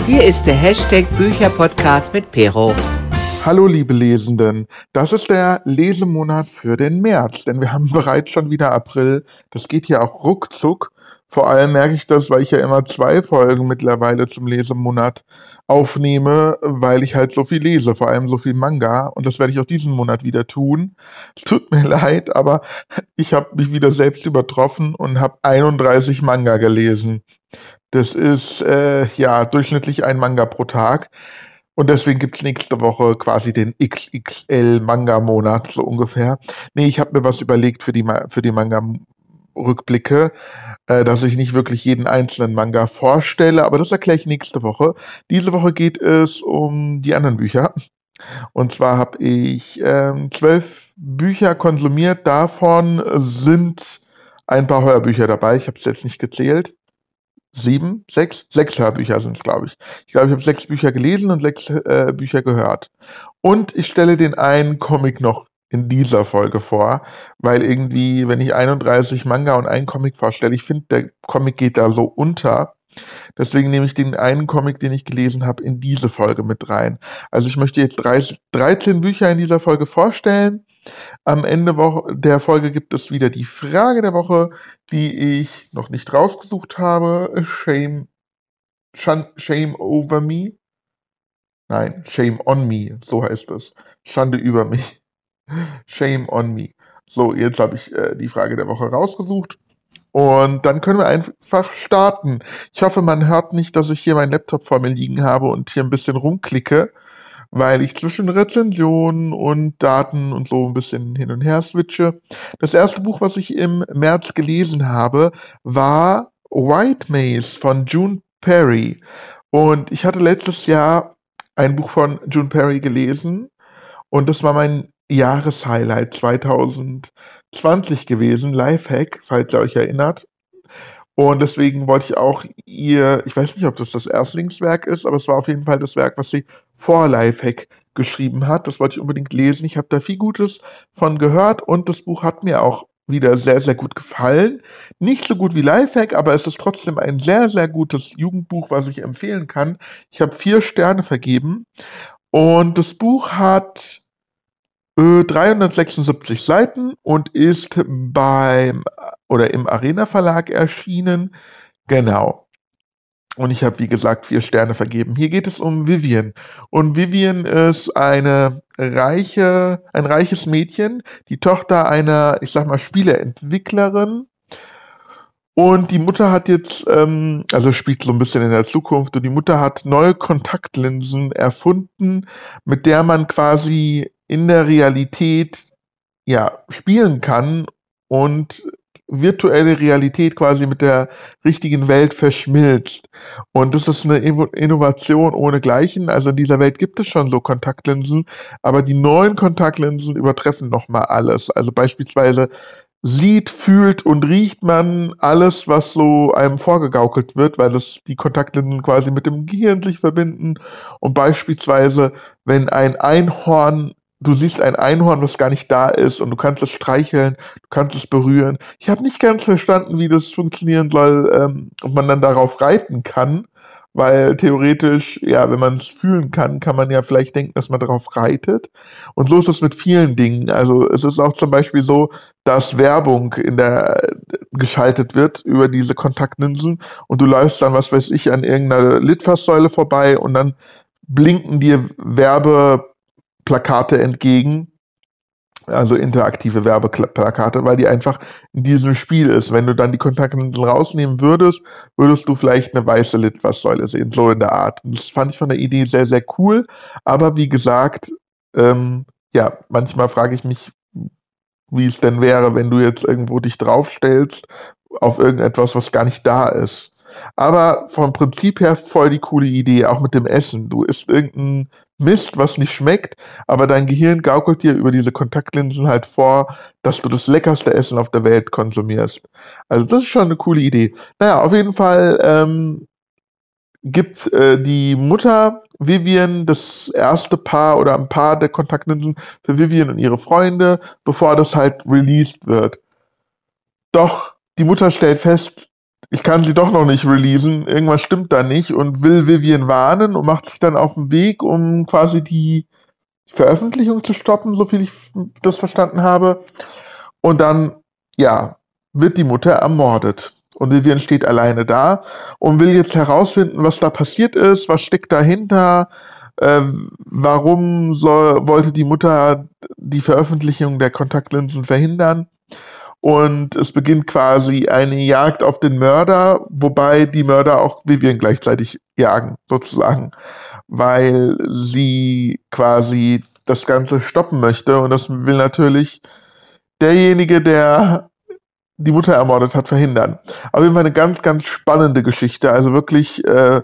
Hier ist der Hashtag Bücherpodcast mit Pero. Hallo liebe Lesenden, das ist der Lesemonat für den März, denn wir haben bereits schon wieder April. Das geht ja auch ruckzuck. Vor allem merke ich das, weil ich ja immer 2 Folgen mittlerweile zum Lesemonat aufnehme, weil ich halt so viel lese, vor allem so viel Manga, und das werde ich auch diesen Monat wieder tun. Es tut mir leid, aber ich habe mich wieder selbst übertroffen und habe 31 Manga gelesen. Das ist durchschnittlich ein Manga pro Tag. Und deswegen gibt's nächste Woche quasi den XXL-Manga-Monat, so ungefähr. Nee, ich habe mir was überlegt für die Manga-Rückblicke, dass ich nicht wirklich jeden einzelnen Manga vorstelle, aber das erkläre ich nächste Woche. Diese Woche geht es um die anderen Bücher. Und zwar habe ich 12 Bücher konsumiert. Davon sind ein paar Hörbücher dabei. Ich habe es jetzt nicht gezählt. 6 Hörbücher sind es, glaube ich. Ich glaube, ich habe 6 Bücher gelesen und 6 Bücher gehört. Und ich stelle den einen Comic noch in dieser Folge vor, weil irgendwie, wenn ich 31 Manga und einen Comic vorstelle, ich finde, der Comic geht da so unter. Deswegen nehme ich den einen Comic, den ich gelesen habe, in diese Folge mit rein. Also ich möchte jetzt 13 Bücher in dieser Folge vorstellen. Am Ende der Folge gibt es wieder die Frage der Woche, die ich noch nicht rausgesucht habe. Shame over me? Nein, Shame on me, so heißt es. Schande über mich. Shame on me. So, jetzt habe ich die Frage der Woche rausgesucht. Und dann können wir einfach starten. Ich hoffe, man hört nicht, dass ich hier meinen Laptop vor mir liegen habe und hier ein bisschen rumklicke, weil ich zwischen Rezensionen und Daten und so ein bisschen hin und her switche. Das erste Buch, was ich im März gelesen habe, war White Maze von June Perry. Und ich hatte letztes Jahr ein Buch von June Perry gelesen und das war mein Jahreshighlight 2020 gewesen, Lifehack, falls ihr euch erinnert. Und deswegen wollte ich auch ich weiß nicht, ob das Erstlingswerk ist, aber es war auf jeden Fall das Werk, was sie vor Lifehack geschrieben hat. Das wollte ich unbedingt lesen. Ich habe da viel Gutes von gehört und das Buch hat mir auch wieder sehr, sehr gut gefallen. Nicht so gut wie Lifehack, aber es ist trotzdem ein sehr, sehr gutes Jugendbuch, was ich empfehlen kann. Ich habe 4 Sterne vergeben und das Buch hat 376 Seiten und ist im Arena Verlag erschienen. Genau. Und ich habe, wie gesagt, 4 Sterne vergeben. Hier geht es um Vivian. Und Vivian ist ein reiches Mädchen, die Tochter einer, ich sag mal, Spieleentwicklerin. Und die Mutter hat jetzt, also spielt so ein bisschen in der Zukunft, und die Mutter hat neue Kontaktlinsen erfunden, mit der man quasi in der Realität spielen kann und virtuelle Realität quasi mit der richtigen Welt verschmilzt. Und das ist eine Innovation ohnegleichen. Also in dieser Welt gibt es schon so Kontaktlinsen, aber die neuen Kontaktlinsen übertreffen nochmal alles. Also beispielsweise sieht, fühlt und riecht man alles, was so einem vorgegaukelt wird, weil die Kontaktlinsen quasi mit dem Gehirn sich verbinden. Und beispielsweise, wenn du siehst ein Einhorn, was gar nicht da ist, und du kannst es streicheln, du kannst es berühren. Ich habe nicht ganz verstanden, wie das funktionieren soll, ob man dann darauf reiten kann, weil theoretisch, wenn man es fühlen kann, kann man ja vielleicht denken, dass man darauf reitet. Und so ist es mit vielen Dingen. Also es ist auch zum Beispiel so, dass Werbung geschaltet wird über diese Kontaktlinsen und du läufst dann, was weiß ich, an irgendeiner Litfaßsäule vorbei und dann blinken dir Werbeplakate entgegen, also interaktive Werbeplakate, weil die einfach in diesem Spiel ist. Wenn du dann die Kontaktlinsen rausnehmen würdest du vielleicht eine weiße Litfaßsäule sehen, so in der Art. Und das fand ich von der Idee sehr, sehr cool, aber wie gesagt, manchmal frage ich mich, wie es denn wäre, wenn du jetzt irgendwo dich draufstellst auf irgendetwas, was gar nicht da ist. Aber vom Prinzip her voll die coole Idee, auch mit dem Essen. Du isst irgendein Mist, was nicht schmeckt, aber dein Gehirn gaukelt dir über diese Kontaktlinsen halt vor, dass du das leckerste Essen auf der Welt konsumierst. Also das ist schon eine coole Idee. Naja, auf jeden Fall gibt die Mutter Vivian das erste Paar oder ein Paar der Kontaktlinsen für Vivian und ihre Freunde, bevor das halt released wird. Doch die Mutter stellt fest, ich kann sie doch noch nicht releasen, irgendwas stimmt da nicht und will Vivian warnen und macht sich dann auf den Weg, um quasi die Veröffentlichung zu stoppen, so viel ich das verstanden habe. Und dann, ja, wird die Mutter ermordet. Und Vivian steht alleine da und will jetzt herausfinden, was da passiert ist, was steckt dahinter, warum wollte die Mutter die Veröffentlichung der Kontaktlinsen verhindern. Und es beginnt quasi eine Jagd auf den Mörder, wobei die Mörder auch Vivian gleichzeitig jagen, sozusagen, weil sie quasi das Ganze stoppen möchte. Und das will natürlich derjenige, der die Mutter ermordet hat, verhindern. Auf jeden Fall eine ganz, ganz spannende Geschichte. Also wirklich,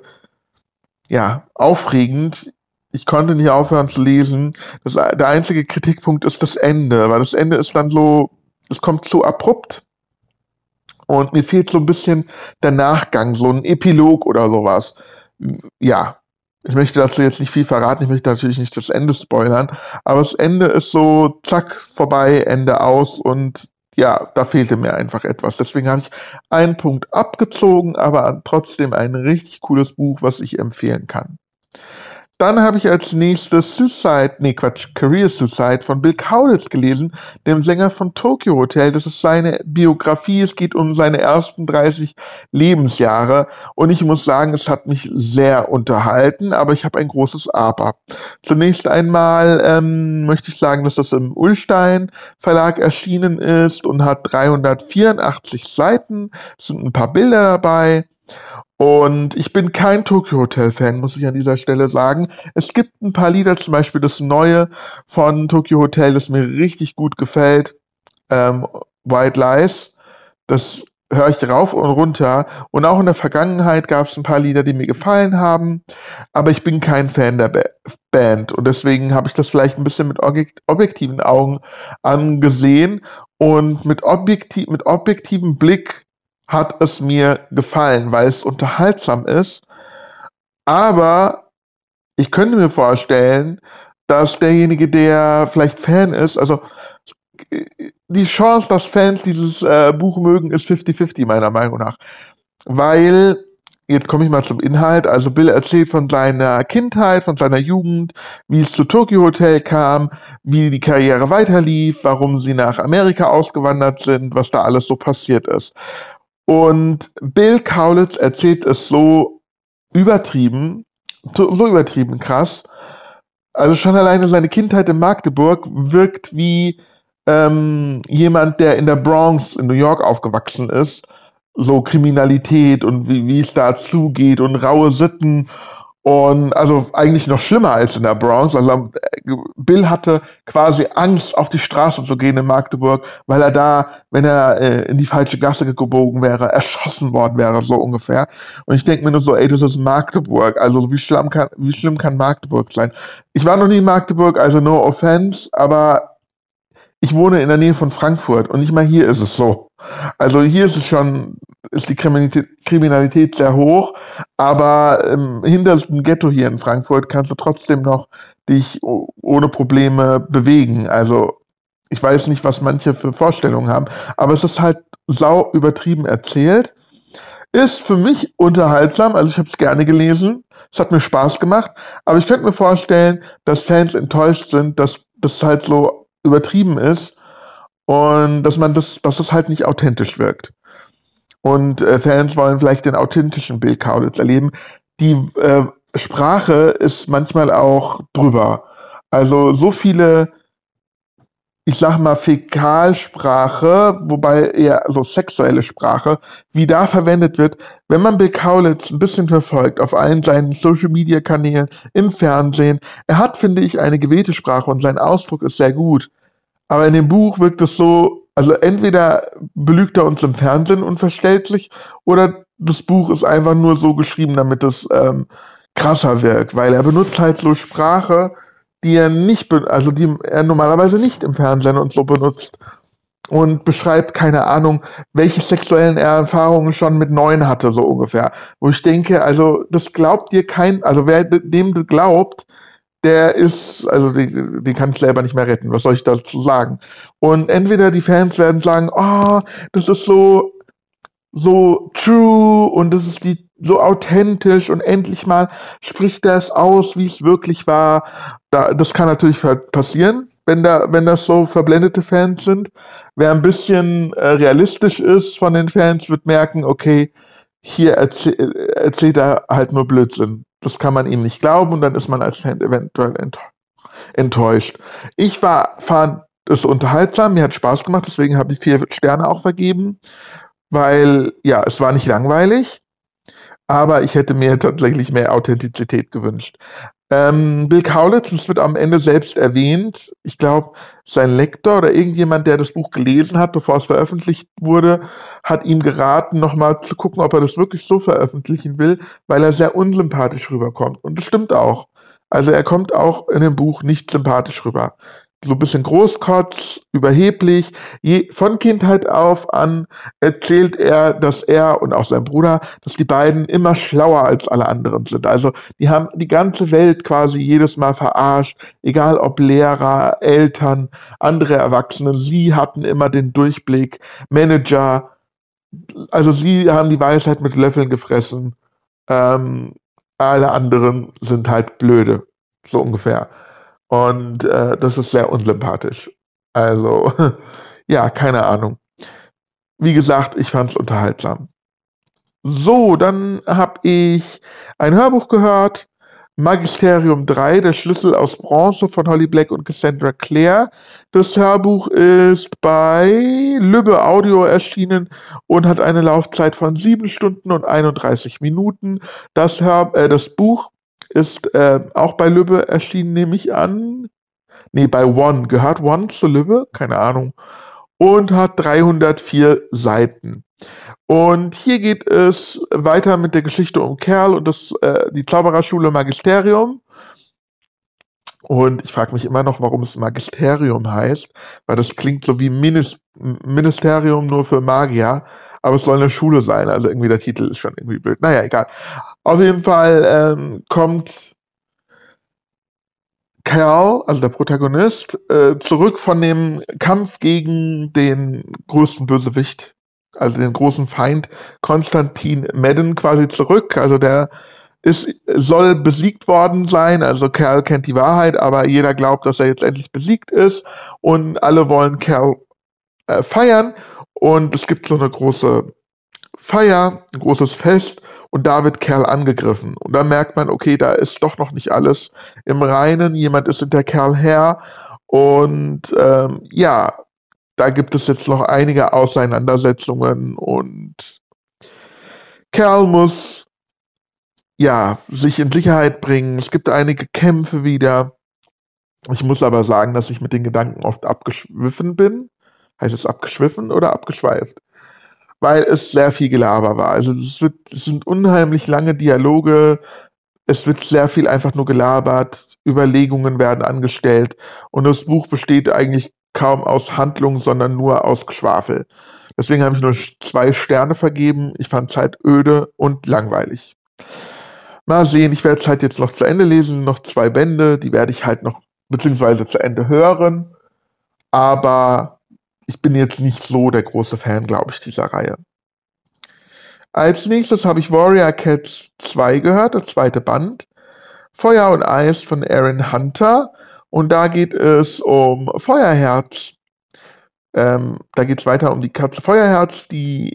ja, aufregend. Ich konnte nicht aufhören zu lesen. Der einzige Kritikpunkt ist das Ende, weil das Ende ist dann so, es kommt zu abrupt und mir fehlt so ein bisschen der Nachgang, so ein Epilog oder sowas. Ja, ich möchte dazu jetzt nicht viel verraten, ich möchte natürlich nicht das Ende spoilern, aber das Ende ist so, zack, vorbei, Ende aus und ja, da fehlte mir einfach etwas. Deswegen habe ich einen Punkt abgezogen, aber trotzdem ein richtig cooles Buch, was ich empfehlen kann. Dann habe ich als nächstes Career Suicide von Bill Kaulitz gelesen, dem Sänger von Tokyo Hotel. Das ist seine Biografie, es geht um seine ersten 30 Lebensjahre und ich muss sagen, es hat mich sehr unterhalten, aber ich habe ein großes Aber. Zunächst einmal möchte ich sagen, dass das im Ullstein Verlag erschienen ist und hat 384 Seiten, es sind ein paar Bilder dabei. Und ich bin kein Tokyo Hotel Fan, muss ich an dieser Stelle sagen. Es gibt ein paar Lieder, zum Beispiel das neue von Tokyo Hotel, das mir richtig gut gefällt. White Lies. Das höre ich rauf und runter. Und auch in der Vergangenheit gab es ein paar Lieder, die mir gefallen haben. Aber ich bin kein Fan der Band. Und deswegen habe ich das vielleicht ein bisschen mit objektiven Augen angesehen. Und mit objektivem Blick hat es mir gefallen, weil es unterhaltsam ist. Aber ich könnte mir vorstellen, dass derjenige, der vielleicht Fan ist, also die Chance, dass Fans dieses Buch mögen, ist 50-50 meiner Meinung nach. Weil, jetzt komme ich mal zum Inhalt, also Bill erzählt von seiner Kindheit, von seiner Jugend, wie es zu Tokyo Hotel kam, wie die Karriere weiterlief, warum sie nach Amerika ausgewandert sind, was da alles so passiert ist. Und Bill Kaulitz erzählt es so übertrieben krass. Also schon alleine seine Kindheit in Magdeburg wirkt wie jemand, der in der Bronx in New York aufgewachsen ist. So Kriminalität und wie es da zugeht und raue Sitten. Und also eigentlich noch schlimmer als in der Bronx. Also Bill hatte quasi Angst, auf die Straße zu gehen in Magdeburg, weil er da, wenn er in die falsche Gasse gebogen wäre, erschossen worden wäre, so ungefähr. Und ich denke mir nur so, ey, das ist Magdeburg. Also wie schlimm kann Magdeburg sein? Ich war noch nie in Magdeburg, also no offense, aber ich wohne in der Nähe von Frankfurt und nicht mal hier ist es so. Also hier ist die Kriminalität sehr hoch, aber im hintersten Ghetto hier in Frankfurt kannst du trotzdem noch dich ohne Probleme bewegen. Also ich weiß nicht, was manche für Vorstellungen haben, aber es ist halt sau übertrieben erzählt. Ist für mich unterhaltsam, also ich habe es gerne gelesen, es hat mir Spaß gemacht, aber ich könnte mir vorstellen, dass Fans enttäuscht sind, dass das halt so übertrieben ist und dass es halt nicht authentisch wirkt. Und Fans wollen vielleicht den authentischen Bill Kaulitz erleben. Die Sprache ist manchmal auch drüber. Also so viele, ich sag mal, Fäkalsprache, wobei eher so sexuelle Sprache, wie da verwendet wird, wenn man Bill Kaulitz ein bisschen verfolgt, auf allen seinen Social-Media-Kanälen, im Fernsehen. Er hat, finde ich, eine gewählte Sprache und sein Ausdruck ist sehr gut. Aber in dem Buch wirkt es so, also entweder belügt er uns im Fernsehen unverständlich oder das Buch ist einfach nur so geschrieben, damit es krasser wirkt, weil er benutzt halt so Sprache, die er die er normalerweise nicht im Fernsehen und so benutzt und beschreibt, keine Ahnung, welche sexuellen Erfahrungen schon mit 9 hatte, so ungefähr. Wo ich denke, also das glaubt dir also wer dem glaubt, der ist, also den kann ich selber nicht mehr retten. Was soll ich dazu sagen? Und entweder die Fans werden sagen, oh, das ist so so true und es ist so authentisch und endlich mal spricht er es aus, wie es wirklich war. Das kann natürlich passieren, wenn das so verblendete Fans sind. Wer ein bisschen realistisch ist von den Fans, wird merken, okay, hier erzählt er halt nur Blödsinn. Das kann man ihm nicht glauben und dann ist man als Fan eventuell enttäuscht. Fand es unterhaltsam, mir hat Spaß gemacht, deswegen habe ich 4 Sterne auch vergeben, weil, ja, es war nicht langweilig, aber ich hätte mir tatsächlich mehr Authentizität gewünscht. Bill Kaulitz, das wird am Ende selbst erwähnt, ich glaube, sein Lektor oder irgendjemand, der das Buch gelesen hat, bevor es veröffentlicht wurde, hat ihm geraten, nochmal zu gucken, ob er das wirklich so veröffentlichen will, weil er sehr unsympathisch rüberkommt. Und das stimmt auch. Also er kommt auch in dem Buch nicht sympathisch rüber. So ein bisschen Großkotz, überheblich. Von Kindheit auf an erzählt er, dass er und auch sein Bruder, dass die beiden immer schlauer als alle anderen sind. Also die haben die ganze Welt quasi jedes Mal verarscht, egal ob Lehrer, Eltern, andere Erwachsene. Sie hatten immer den Durchblick, Manager. Also sie haben die Weisheit mit Löffeln gefressen. Alle anderen sind halt blöde, so ungefähr. Und das ist sehr unsympathisch. Also, ja, keine Ahnung. Wie gesagt, ich fand's unterhaltsam. So, dann habe ich ein Hörbuch gehört. Magisterium 3, der Schlüssel aus Bronze von Holly Black und Cassandra Clare. Das Hörbuch ist bei Lübbe Audio erschienen und hat eine Laufzeit von 7 Stunden und 31 Minuten. Das Buch ist auch bei Lübbe erschienen, nehme ich an. Nee, bei One. Gehört One zu Lübbe? Keine Ahnung. Und hat 304 Seiten. Und hier geht es weiter mit der Geschichte um Kerl und die Zaubererschule Magisterium. Und ich frage mich immer noch, warum es Magisterium heißt, weil das klingt so wie Ministerium nur für Magier. Aber es soll eine Schule sein, also irgendwie der Titel ist schon irgendwie blöd. Naja, egal. Auf jeden Fall kommt Cal, also der Protagonist, zurück von dem Kampf gegen den größten Bösewicht, also den großen Feind Konstantin Madden quasi zurück. Also der soll besiegt worden sein. Also Cal kennt die Wahrheit, aber jeder glaubt, dass er jetzt endlich besiegt ist und alle wollen Cal feiern. Und es gibt so eine große Feier, ein großes Fest und da wird Cal angegriffen. Und da merkt man, okay, da ist doch noch nicht alles im Reinen. Jemand ist hinter Cal her. Und ja, da gibt es jetzt noch einige Auseinandersetzungen und Cal muss ja sich in Sicherheit bringen. Es gibt einige Kämpfe wieder. Ich muss aber sagen, dass ich mit den Gedanken oft abgeschwiffen bin. Heißt es abgeschwiffen oder abgeschweift? Weil es sehr viel Gelaber war. Also es sind unheimlich lange Dialoge, es wird sehr viel einfach nur gelabert, Überlegungen werden angestellt und das Buch besteht eigentlich kaum aus Handlung, sondern nur aus Geschwafel. Deswegen habe ich nur 2 Sterne vergeben. Ich fand es halt öde und langweilig. Mal sehen, ich werde es halt jetzt noch zu Ende lesen, noch 2 Bände, die werde ich halt noch beziehungsweise zu Ende hören, aber ich bin jetzt nicht so der große Fan, glaube ich, dieser Reihe. Als nächstes habe ich Warrior Cats 2 gehört, das 2. Band. Feuer und Eis von Aaron Hunter. Und da geht es um Feuerherz. Da geht es weiter um die Katze Feuerherz, die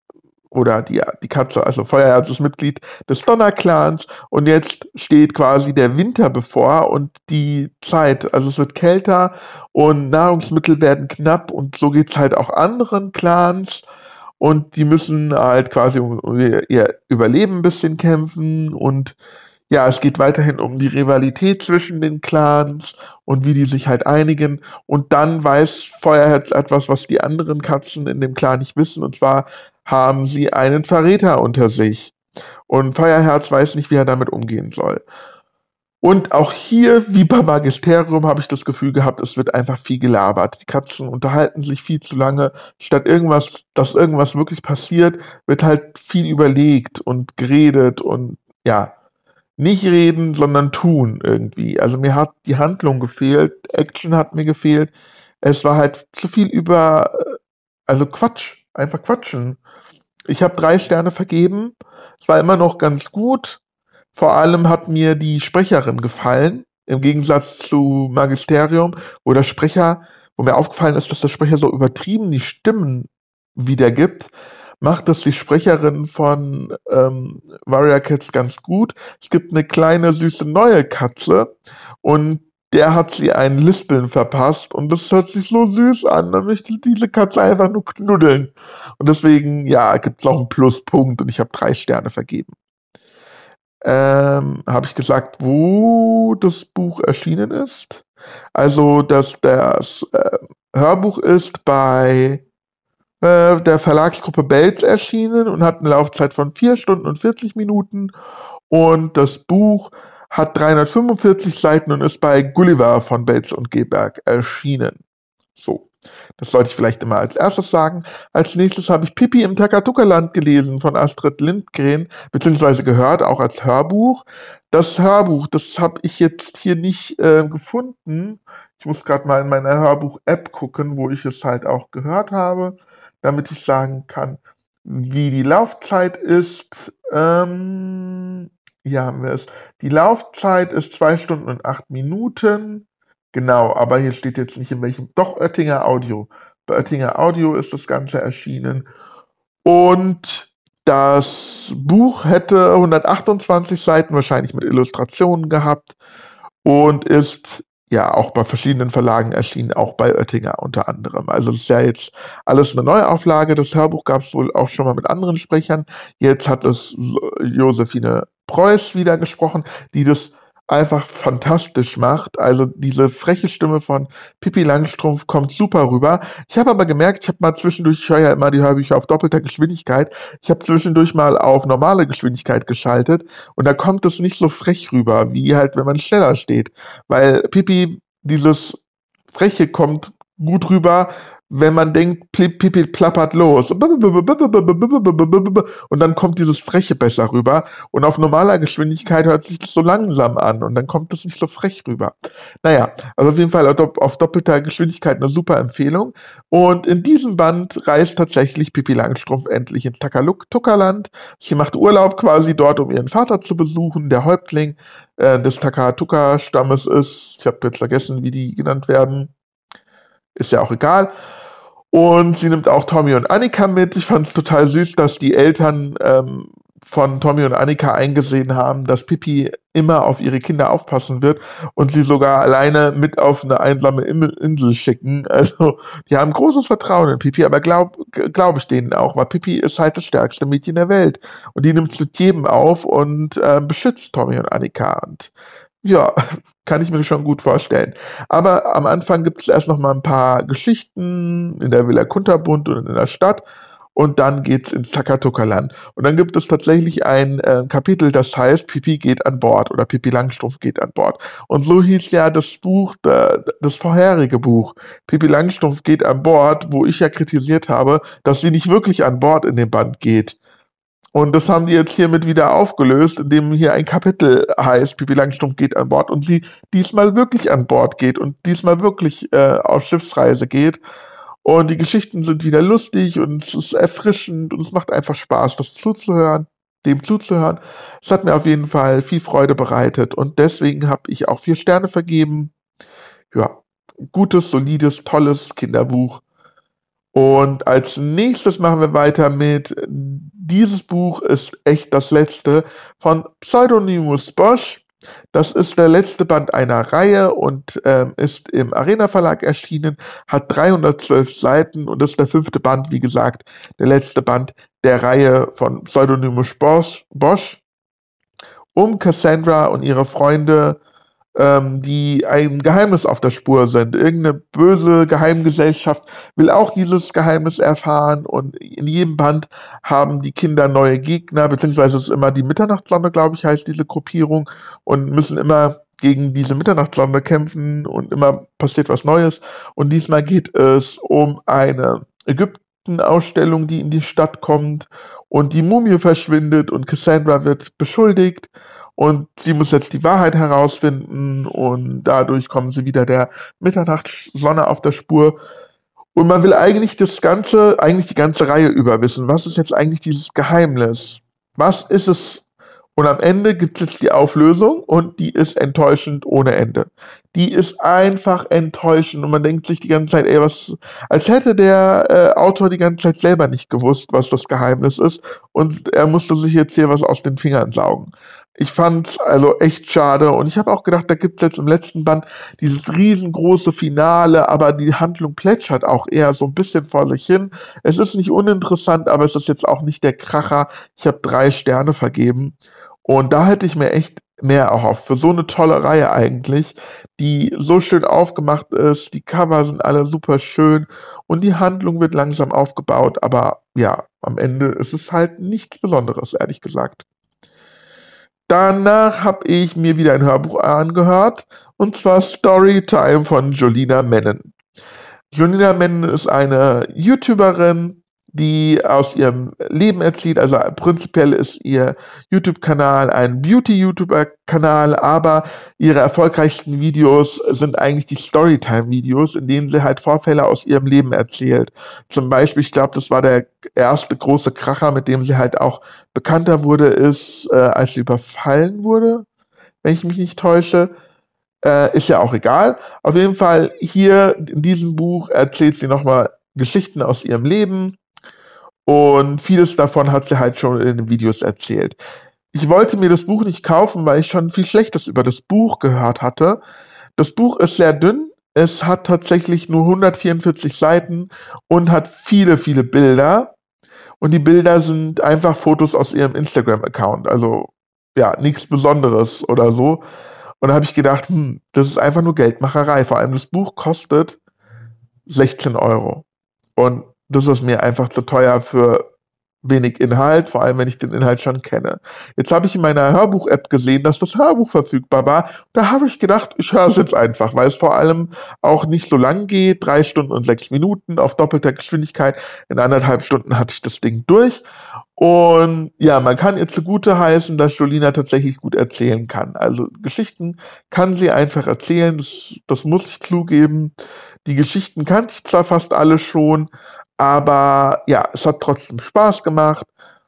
Katze, also Feuerherz ist Mitglied des Donnerclans und jetzt steht quasi der Winter bevor und die Zeit, also es wird kälter und Nahrungsmittel werden knapp und so geht's halt auch anderen Clans und die müssen halt quasi um ihr Überleben ein bisschen kämpfen und ja, es geht weiterhin um die Rivalität zwischen den Clans und wie die sich halt einigen. Und dann weiß Feuerherz etwas, was die anderen Katzen in dem Clan nicht wissen. Und zwar haben sie einen Verräter unter sich. Und Feuerherz weiß nicht, wie er damit umgehen soll. Und auch hier, wie beim Magisterium, habe ich das Gefühl gehabt, es wird einfach viel gelabert. Die Katzen unterhalten sich viel zu lange. Statt dass irgendwas wirklich passiert, wird halt viel überlegt und geredet und ja, nicht reden, sondern tun irgendwie. Also mir hat die Handlung gefehlt, Action hat mir gefehlt. Es war halt zu viel also Quatsch, einfach quatschen. Ich habe 3 Sterne vergeben. Es war immer noch ganz gut. Vor allem hat mir die Sprecherin gefallen, im Gegensatz zu Magisterium, wo mir aufgefallen ist, dass der Sprecher so übertrieben die Stimmen wiedergibt, macht das die Sprecherin von Warrior Cats ganz gut. Es gibt eine kleine, süße neue Katze und der hat sie ein Lispeln verpasst und das hört sich so süß an. Da möchte diese Katze einfach nur knuddeln. Und deswegen, ja, gibt es auch einen Pluspunkt und ich habe 3 Sterne vergeben. Habe ich gesagt, wo das Buch erschienen ist? Also, dass das Hörbuch ist bei der Verlagsgruppe Belz erschienen und hat eine Laufzeit von 4 Stunden und 40 Minuten. Und das Buch hat 345 Seiten und ist bei Gulliver von Belz und Geberg erschienen. So, das sollte ich vielleicht immer als erstes sagen. Als nächstes habe ich Pippi im Takatuka-Land gelesen von Astrid Lindgren, beziehungsweise gehört, auch als Hörbuch. Das Hörbuch, das habe ich jetzt hier nicht gefunden. Ich muss gerade mal in meiner Hörbuch-App gucken, wo ich es halt auch gehört habe, damit ich sagen kann, wie die Laufzeit ist. Hier haben wir es. Die Laufzeit ist 2 Stunden und 8 Minuten. Genau, aber hier steht jetzt nicht in welchem. Doch, Oettinger Audio. Bei Oettinger Audio ist das Ganze erschienen. Und das Buch hätte 128 Seiten, wahrscheinlich mit Illustrationen gehabt. Und ist ja auch bei verschiedenen Verlagen erschienen, auch bei Oettinger unter anderem. Also es ist ja jetzt alles eine Neuauflage. Das Hörbuch gab es wohl auch schon mal mit anderen Sprechern. Jetzt hat es Josephine Preuß wieder gesprochen, die das einfach fantastisch macht. Also diese freche Stimme von Pippi Langstrumpf kommt super rüber. Ich habe aber gemerkt, ich habe mal zwischendurch, ich höre ja immer die Hörbücher auf doppelter Geschwindigkeit, ich habe zwischendurch mal auf normale Geschwindigkeit geschaltet und da kommt es nicht so frech rüber, wie halt, wenn man schneller steht. Weil Pippi, dieses Freche kommt gut rüber, wenn man denkt, Pippi plappert los. Und dann kommt dieses Freche besser rüber. Und auf normaler Geschwindigkeit hört sich das so langsam an. Und dann kommt das nicht so frech rüber. Naja, also auf jeden Fall auf doppelter Geschwindigkeit eine super Empfehlung. Und in diesem Band reist tatsächlich Pippi Langstrumpf endlich ins Takatuka-Land. Sie macht Urlaub quasi dort, um ihren Vater zu besuchen, der Häuptling des Takatuka-Stammes ist. Ich habe jetzt vergessen, wie die genannt werden. Ist ja auch egal. Und sie nimmt auch Tommy und Annika mit. Ich fand es total süß, dass die Eltern von Tommy und Annika eingesehen haben, dass Pippi immer auf ihre Kinder aufpassen wird und sie sogar alleine mit auf eine einsame Insel schicken. Also die haben großes Vertrauen in Pippi, aber glaub ich denen auch, weil Pippi ist halt das stärkste Mädchen der Welt. Und die nimmt es mit jedem auf und beschützt Tommy und Annika. Und ja, kann ich mir schon gut vorstellen. Aber am Anfang gibt es erst noch mal ein paar Geschichten in der Villa Kunterbund und in der Stadt. Und dann geht's ins Takatuka-Land. Und dann gibt es tatsächlich ein Kapitel, das heißt, Pippi geht an Bord oder Pippi Langstrumpf geht an Bord. Und so hieß ja das Buch, das vorherige Buch, Pippi Langstrumpf geht an Bord, wo ich ja kritisiert habe, dass sie nicht wirklich an Bord in dem Band geht. Und das haben die jetzt hiermit wieder aufgelöst, indem hier ein Kapitel heißt, Pippi Langstrumpf geht an Bord und sie diesmal wirklich an Bord geht und diesmal wirklich auf Schiffsreise geht. Und die Geschichten sind wieder lustig und es ist erfrischend und es macht einfach Spaß, dem zuzuhören. Es hat mir auf jeden Fall viel Freude bereitet und deswegen habe ich auch 4 Sterne vergeben. Ja, gutes, solides, tolles Kinderbuch. Und als nächstes machen wir weiter mit dieses Buch ist echt das letzte von Pseudonymus Bosch. Das ist der letzte Band einer Reihe und ist im Arena Verlag erschienen, hat 312 Seiten und ist der 5. Band, wie gesagt, der letzte Band der Reihe von Pseudonymus Bosch um Cassandra und ihre Freunde, die einem Geheimnis auf der Spur sind. Irgendeine böse Geheimgesellschaft will auch dieses Geheimnis erfahren und in jedem Band haben die Kinder neue Gegner, beziehungsweise es ist immer die Mitternachtssonne, glaube ich, heißt diese Gruppierung und müssen immer gegen diese Mitternachtssonne kämpfen und immer passiert was Neues. Und diesmal geht es um eine Ägypten-Ausstellung, die in die Stadt kommt und die Mumie verschwindet und Cassandra wird beschuldigt. Und sie muss jetzt die Wahrheit herausfinden und dadurch kommen sie wieder der Mitternachtssonne auf der Spur. Und man will eigentlich die ganze Reihe über wissen. Was ist jetzt eigentlich dieses Geheimnis? Was ist es? Und am Ende gibt es die Auflösung und die ist enttäuschend ohne Ende. Die ist einfach enttäuschend und man denkt sich die ganze Zeit, als hätte der Autor die ganze Zeit selber nicht gewusst, was das Geheimnis ist und er musste sich jetzt hier was aus den Fingern saugen. Ich fand's also echt schade und ich habe auch gedacht, da gibt's jetzt im letzten Band dieses riesengroße Finale, aber die Handlung plätschert auch eher so ein bisschen vor sich hin. Es ist nicht uninteressant, aber es ist jetzt auch nicht der Kracher. Ich habe 3 Sterne vergeben und da hätte ich mir echt mehr erhofft. Für so eine tolle Reihe eigentlich, die so schön aufgemacht ist, die Cover sind alle super schön und die Handlung wird langsam aufgebaut, aber ja, am Ende ist es halt nichts Besonderes, ehrlich gesagt. Danach habe ich mir wieder ein Hörbuch angehört, und zwar Storytime von Jolina Mennen. Jolina Mennen ist eine YouTuberin, die aus ihrem Leben erzählt. Also prinzipiell ist ihr YouTube-Kanal ein Beauty-YouTuber-Kanal, aber ihre erfolgreichsten Videos sind eigentlich die Storytime-Videos, in denen sie halt Vorfälle aus ihrem Leben erzählt. Zum Beispiel, ich glaube, das war der erste große Kracher, mit dem sie halt auch bekannter wurde, ist, als sie überfallen wurde, wenn ich mich nicht täusche. Ist ja auch egal. Auf jeden Fall hier in diesem Buch erzählt sie nochmal Geschichten aus ihrem Leben und vieles davon hat sie halt schon in den Videos erzählt. Ich wollte mir das Buch nicht kaufen, weil ich schon viel Schlechtes über das Buch gehört hatte. Das Buch ist sehr dünn. Es hat tatsächlich nur 144 Seiten und hat viele, viele Bilder. Und die Bilder sind einfach Fotos aus ihrem Instagram-Account. Also ja, nichts Besonderes oder so. Und da habe ich gedacht, das ist einfach nur Geldmacherei. Vor allem das Buch kostet 16 Euro. Und das ist mir einfach zu teuer für wenig Inhalt, vor allem wenn ich den Inhalt schon kenne. Jetzt habe ich in meiner Hörbuch-App gesehen, dass das Hörbuch verfügbar war. Da habe ich gedacht, ich höre es jetzt einfach, weil es vor allem auch nicht so lang geht. 3 Stunden und 6 Minuten auf doppelter Geschwindigkeit. In 1,5 Stunden hatte ich das Ding durch. Und ja, man kann ihr zugute heißen, dass Jolina tatsächlich gut erzählen kann. Also Geschichten kann sie einfach erzählen, das muss ich zugeben. Die Geschichten kannte ich zwar fast alle schon, aber ja, es hat trotzdem Spaß gemacht.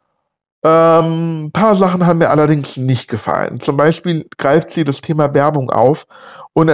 Ein paar Sachen haben mir allerdings nicht gefallen. Zum Beispiel greift sie das Thema Werbung auf und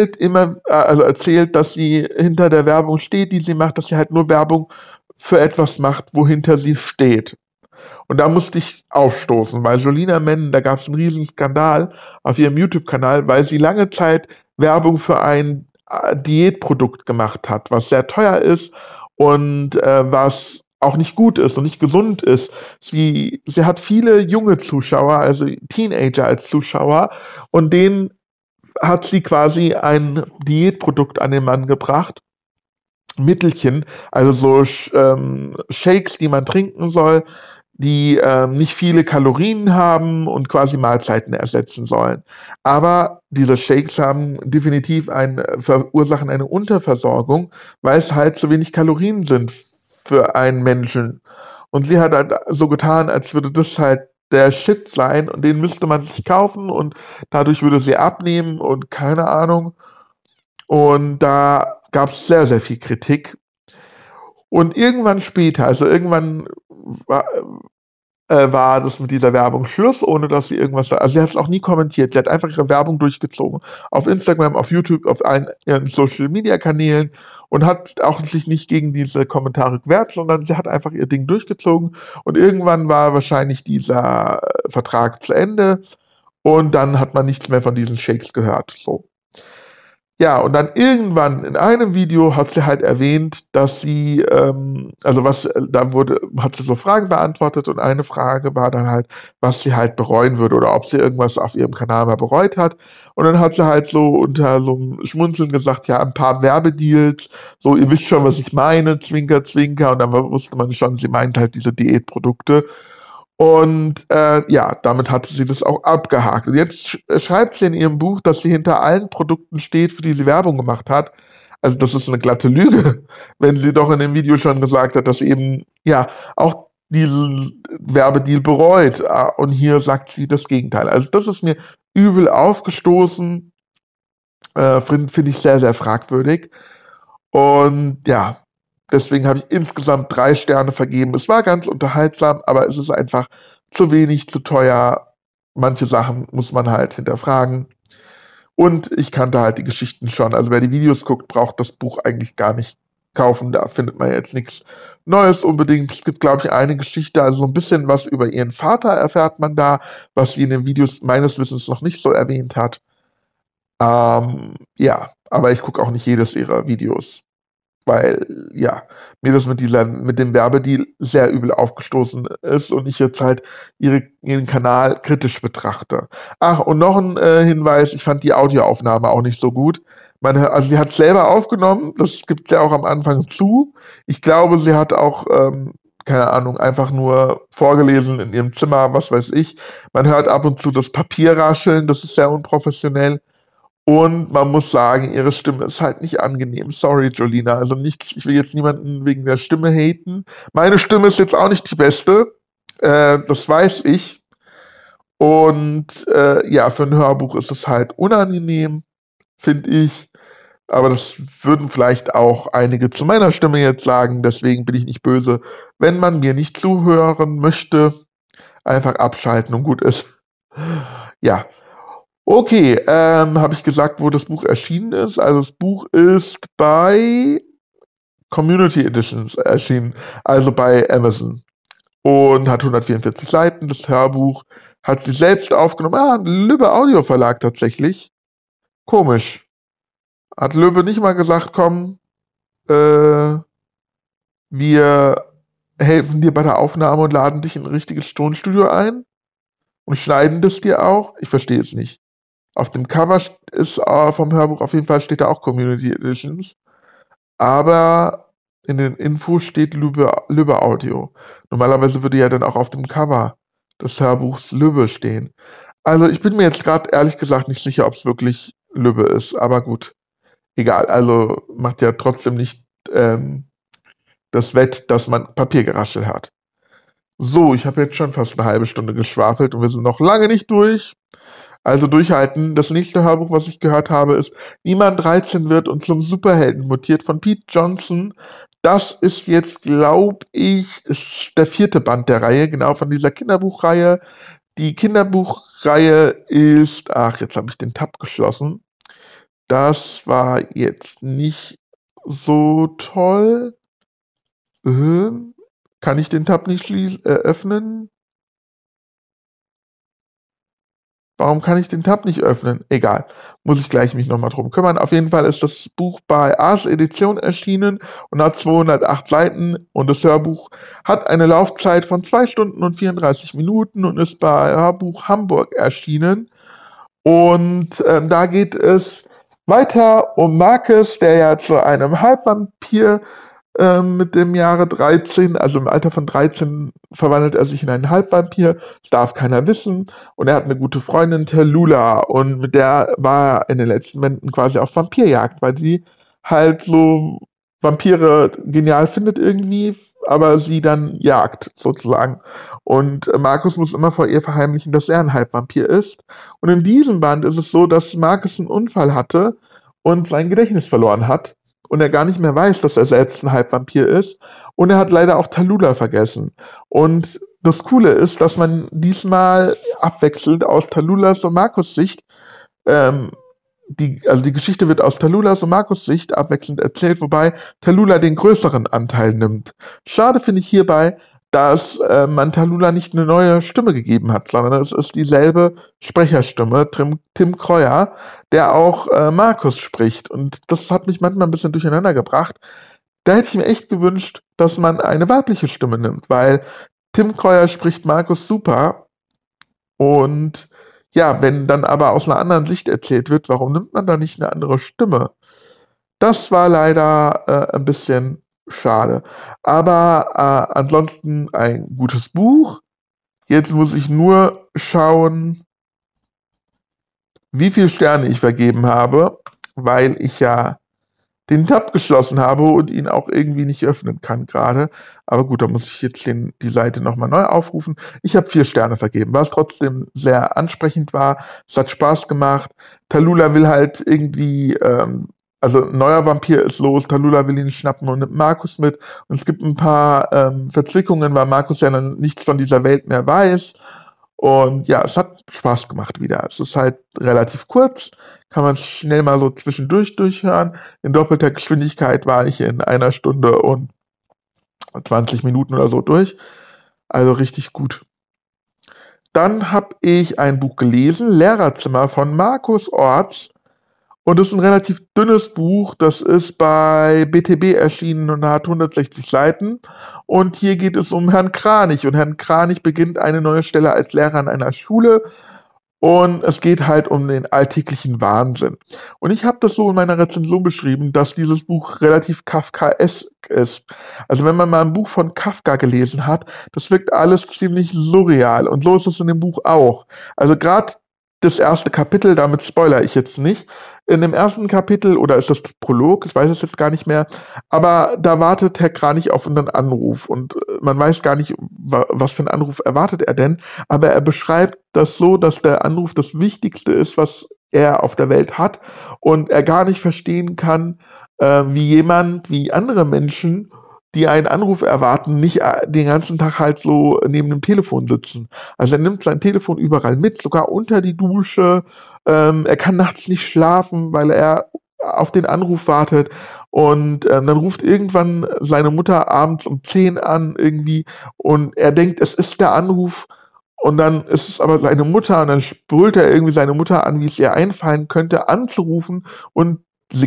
erzählt, dass sie hinter der Werbung steht, die sie macht, dass sie halt nur Werbung für etwas macht, wohinter sie steht. Und da musste ich aufstoßen, weil Jolina Mennen, da gab es einen riesen Skandal auf ihrem YouTube-Kanal, weil sie lange Zeit Werbung für ein Diätprodukt gemacht hat, was sehr teuer ist und was auch nicht gut ist und nicht gesund ist. Sie hat viele junge Zuschauer, also Teenager als Zuschauer, und denen hat sie quasi ein Diätprodukt an den Mann gebracht. Mittelchen, also so Shakes, die man trinken soll, die nicht viele Kalorien haben und quasi Mahlzeiten ersetzen sollen. Aber diese Shakes haben definitiv verursachen eine Unterversorgung, weil es halt zu wenig Kalorien sind für einen Menschen. Und sie hat halt so getan, als würde das halt der Shit sein und den müsste man sich kaufen und dadurch würde sie abnehmen und keine Ahnung. Und da gab es sehr, sehr viel Kritik. Und irgendwann später, also irgendwann war das mit dieser Werbung Schluss, ohne dass sie irgendwas, also sie hat es auch nie kommentiert, sie hat einfach ihre Werbung durchgezogen. Auf Instagram, auf YouTube, auf allen ihren Social Media Kanälen und hat auch sich nicht gegen diese Kommentare gewehrt, sondern sie hat einfach ihr Ding durchgezogen und irgendwann war wahrscheinlich dieser Vertrag zu Ende und dann hat man nichts mehr von diesen Shakes gehört, so. Ja, und dann irgendwann in einem Video hat sie halt erwähnt, dass sie, hat sie so Fragen beantwortet und eine Frage war dann halt, was sie halt bereuen würde oder ob sie irgendwas auf ihrem Kanal mal bereut hat. Und dann hat sie halt so unter so einem Schmunzeln gesagt, ja, ein paar Werbedeals, so, ihr wisst schon, was ich meine, Zwinker, Zwinker. Und dann wusste man schon, sie meint halt diese Diätprodukte. Und ja, damit hatte sie das auch abgehakt. Und jetzt schreibt sie in ihrem Buch, dass sie hinter allen Produkten steht, für die sie Werbung gemacht hat. Also das ist eine glatte Lüge, wenn sie doch in dem Video schon gesagt hat, dass sie eben ja auch diesen Werbedeal bereut. Und hier sagt sie das Gegenteil. Also das ist mir übel aufgestoßen. Finde ich sehr, sehr fragwürdig. Und ja, deswegen habe ich insgesamt 3 Sterne vergeben. Es war ganz unterhaltsam, aber es ist einfach zu wenig, zu teuer. Manche Sachen muss man halt hinterfragen. Und ich kannte halt die Geschichten schon. Also wer die Videos guckt, braucht das Buch eigentlich gar nicht kaufen. Da findet man jetzt nichts Neues unbedingt. Es gibt, glaube ich, eine Geschichte, also so ein bisschen was über ihren Vater erfährt man da, was sie in den Videos meines Wissens noch nicht so erwähnt hat. Ja, aber ich gucke auch nicht jedes ihrer Videos, weil, ja, mir das mit dem Werbedeal sehr übel aufgestoßen ist und ich jetzt halt ihren Kanal kritisch betrachte. Ach, und noch ein Hinweis, ich fand die Audioaufnahme auch nicht so gut. Also sie hat selber aufgenommen, das gibt ja auch am Anfang zu. Ich glaube, sie hat auch, keine Ahnung, einfach nur vorgelesen in ihrem Zimmer, was weiß ich. Man hört ab und zu das Papier rascheln, das ist sehr unprofessionell. Und man muss sagen, ihre Stimme ist halt nicht angenehm. Sorry, Jolina. Also nichts, ich will jetzt niemanden wegen der Stimme haten. Meine Stimme ist jetzt auch nicht die beste. Das weiß ich. Und ja, für ein Hörbuch ist es halt unangenehm, finde ich. Aber das würden vielleicht auch einige zu meiner Stimme jetzt sagen. Deswegen bin ich nicht böse. Wenn man mir nicht zuhören möchte, einfach abschalten und gut ist. Ja. Okay, habe ich gesagt, wo das Buch erschienen ist? Also das Buch ist bei Community Editions erschienen, also bei Amazon. Und hat 144 Seiten. Das Hörbuch hat sie selbst aufgenommen. Ah, Lübbe Audio Verlag tatsächlich. Komisch. Hat Lübbe nicht mal gesagt, komm, wir helfen dir bei der Aufnahme und laden dich in ein richtiges Tonstudio ein und schneiden das dir auch? Ich verstehe es nicht. Auf dem Cover ist vom Hörbuch auf jeden Fall steht da auch Community Editions. Aber in den Infos steht Lübbe Audio. Normalerweise würde ja dann auch auf dem Cover des Hörbuchs Lübbe stehen. Also ich bin mir jetzt gerade ehrlich gesagt nicht sicher, ob es wirklich Lübbe ist. Aber gut, egal. Also macht ja trotzdem nicht das Wett, dass man Papiergeraschel hört. So, ich habe jetzt schon fast eine halbe Stunde geschwafelt und wir sind noch lange nicht durch. Also durchhalten. Das nächste Hörbuch, was ich gehört habe, ist Wie man 13 wird und zum Superhelden mutiert von Pete Johnson. Das ist jetzt, glaube ich, ist der 4. Band der Reihe, genau von dieser Kinderbuchreihe. Die Kinderbuchreihe ist, ach, jetzt habe ich den Tab geschlossen. Das war jetzt nicht so toll. Kann ich den Tab nicht öffnen? Warum kann ich den Tab nicht öffnen? Egal, muss ich gleich mich nochmal drum kümmern. Auf jeden Fall ist das Buch bei Ars Edition erschienen und hat 208 Seiten und das Hörbuch hat eine Laufzeit von 2 Stunden und 34 Minuten und ist bei Hörbuch Hamburg erschienen. Und da geht es weiter um Marcus, der ja zu einem Halbvampir mit dem Jahre 13, also im Alter von 13 verwandelt er sich in einen Halbvampir, das darf keiner wissen und er hat eine gute Freundin, Tallulah, und mit der war er in den letzten Bänden quasi auf Vampirjagd, weil sie halt so Vampire genial findet irgendwie, aber sie dann jagt sozusagen. Und Markus muss immer vor ihr verheimlichen, dass er ein Halbvampir ist. Und in diesem Band ist es so, dass Markus einen Unfall hatte und sein Gedächtnis verloren hat und er gar nicht mehr weiß, dass er selbst ein Halbvampir ist. Und er hat leider auch Tallulah vergessen. Und das Coole ist, dass man diesmal abwechselnd aus Tallulahs und Markus Sicht, also die Geschichte wird aus Tallulahs und Markus Sicht abwechselnd erzählt, wobei Tallulah den größeren Anteil nimmt. Schade finde ich hierbei, dass man Tallulah nicht eine neue Stimme gegeben hat, sondern es ist dieselbe Sprecherstimme, Tim Kreuer, der auch Markus spricht. Und das hat mich manchmal ein bisschen durcheinander gebracht. Da hätte ich mir echt gewünscht, dass man eine weibliche Stimme nimmt, weil Tim Kreuer spricht Markus super. Und ja, wenn dann aber aus einer anderen Sicht erzählt wird, warum nimmt man da nicht eine andere Stimme? Das war leider ein bisschen schade. Aber ansonsten ein gutes Buch. Jetzt muss ich nur schauen, wie viele Sterne ich vergeben habe, weil ich ja den Tab geschlossen habe und ihn auch irgendwie nicht öffnen kann gerade. Aber gut, da muss ich jetzt die Seite nochmal neu aufrufen. Ich habe 4 Sterne vergeben, was trotzdem sehr ansprechend war. Es hat Spaß gemacht. Tallulah will halt irgendwie also ein neuer Vampir ist los, Tallulah will ihn schnappen und nimmt Markus mit. Und es gibt ein paar Verzwickungen, weil Markus ja dann nichts von dieser Welt mehr weiß. Und ja, es hat Spaß gemacht wieder. Es ist halt relativ kurz, kann man schnell mal so zwischendurch durchhören. In doppelter Geschwindigkeit war ich in 1 Stunde und 20 Minuten oder so durch. Also richtig gut. Dann habe ich ein Buch gelesen, Lehrerzimmer von Markus Orts. Und das ist ein relativ dünnes Buch. Das ist bei BTB erschienen und hat 160 Seiten. Und hier geht es um Herrn Kranich. Und Herrn Kranich beginnt eine neue Stelle als Lehrer an einer Schule. Und es geht halt um den alltäglichen Wahnsinn. Und ich habe das so in meiner Rezension beschrieben, dass dieses Buch relativ Kafkaesk ist. Also wenn man mal ein Buch von Kafka gelesen hat, das wirkt alles ziemlich surreal. Und so ist es in dem Buch auch. Also gerade das erste Kapitel, damit spoilere ich jetzt nicht. In dem ersten Kapitel, oder ist das Prolog, ich weiß es jetzt gar nicht mehr, aber da wartet Herr Kranich auf einen Anruf und man weiß gar nicht, was für einen Anruf erwartet er denn, aber er beschreibt das so, dass der Anruf das Wichtigste ist, was er auf der Welt hat und er gar nicht verstehen kann, wie andere Menschen, die einen Anruf erwarten, nicht den ganzen Tag halt so neben dem Telefon sitzen. Also er nimmt sein Telefon überall mit, sogar unter die Dusche. Er kann nachts nicht schlafen, weil er auf den Anruf wartet. Und dann ruft irgendwann seine Mutter abends um 10 an irgendwie und er denkt, es ist der Anruf. Und dann ist es aber seine Mutter und dann brüllt er irgendwie seine Mutter an, wie es ihr einfallen könnte, anzurufen und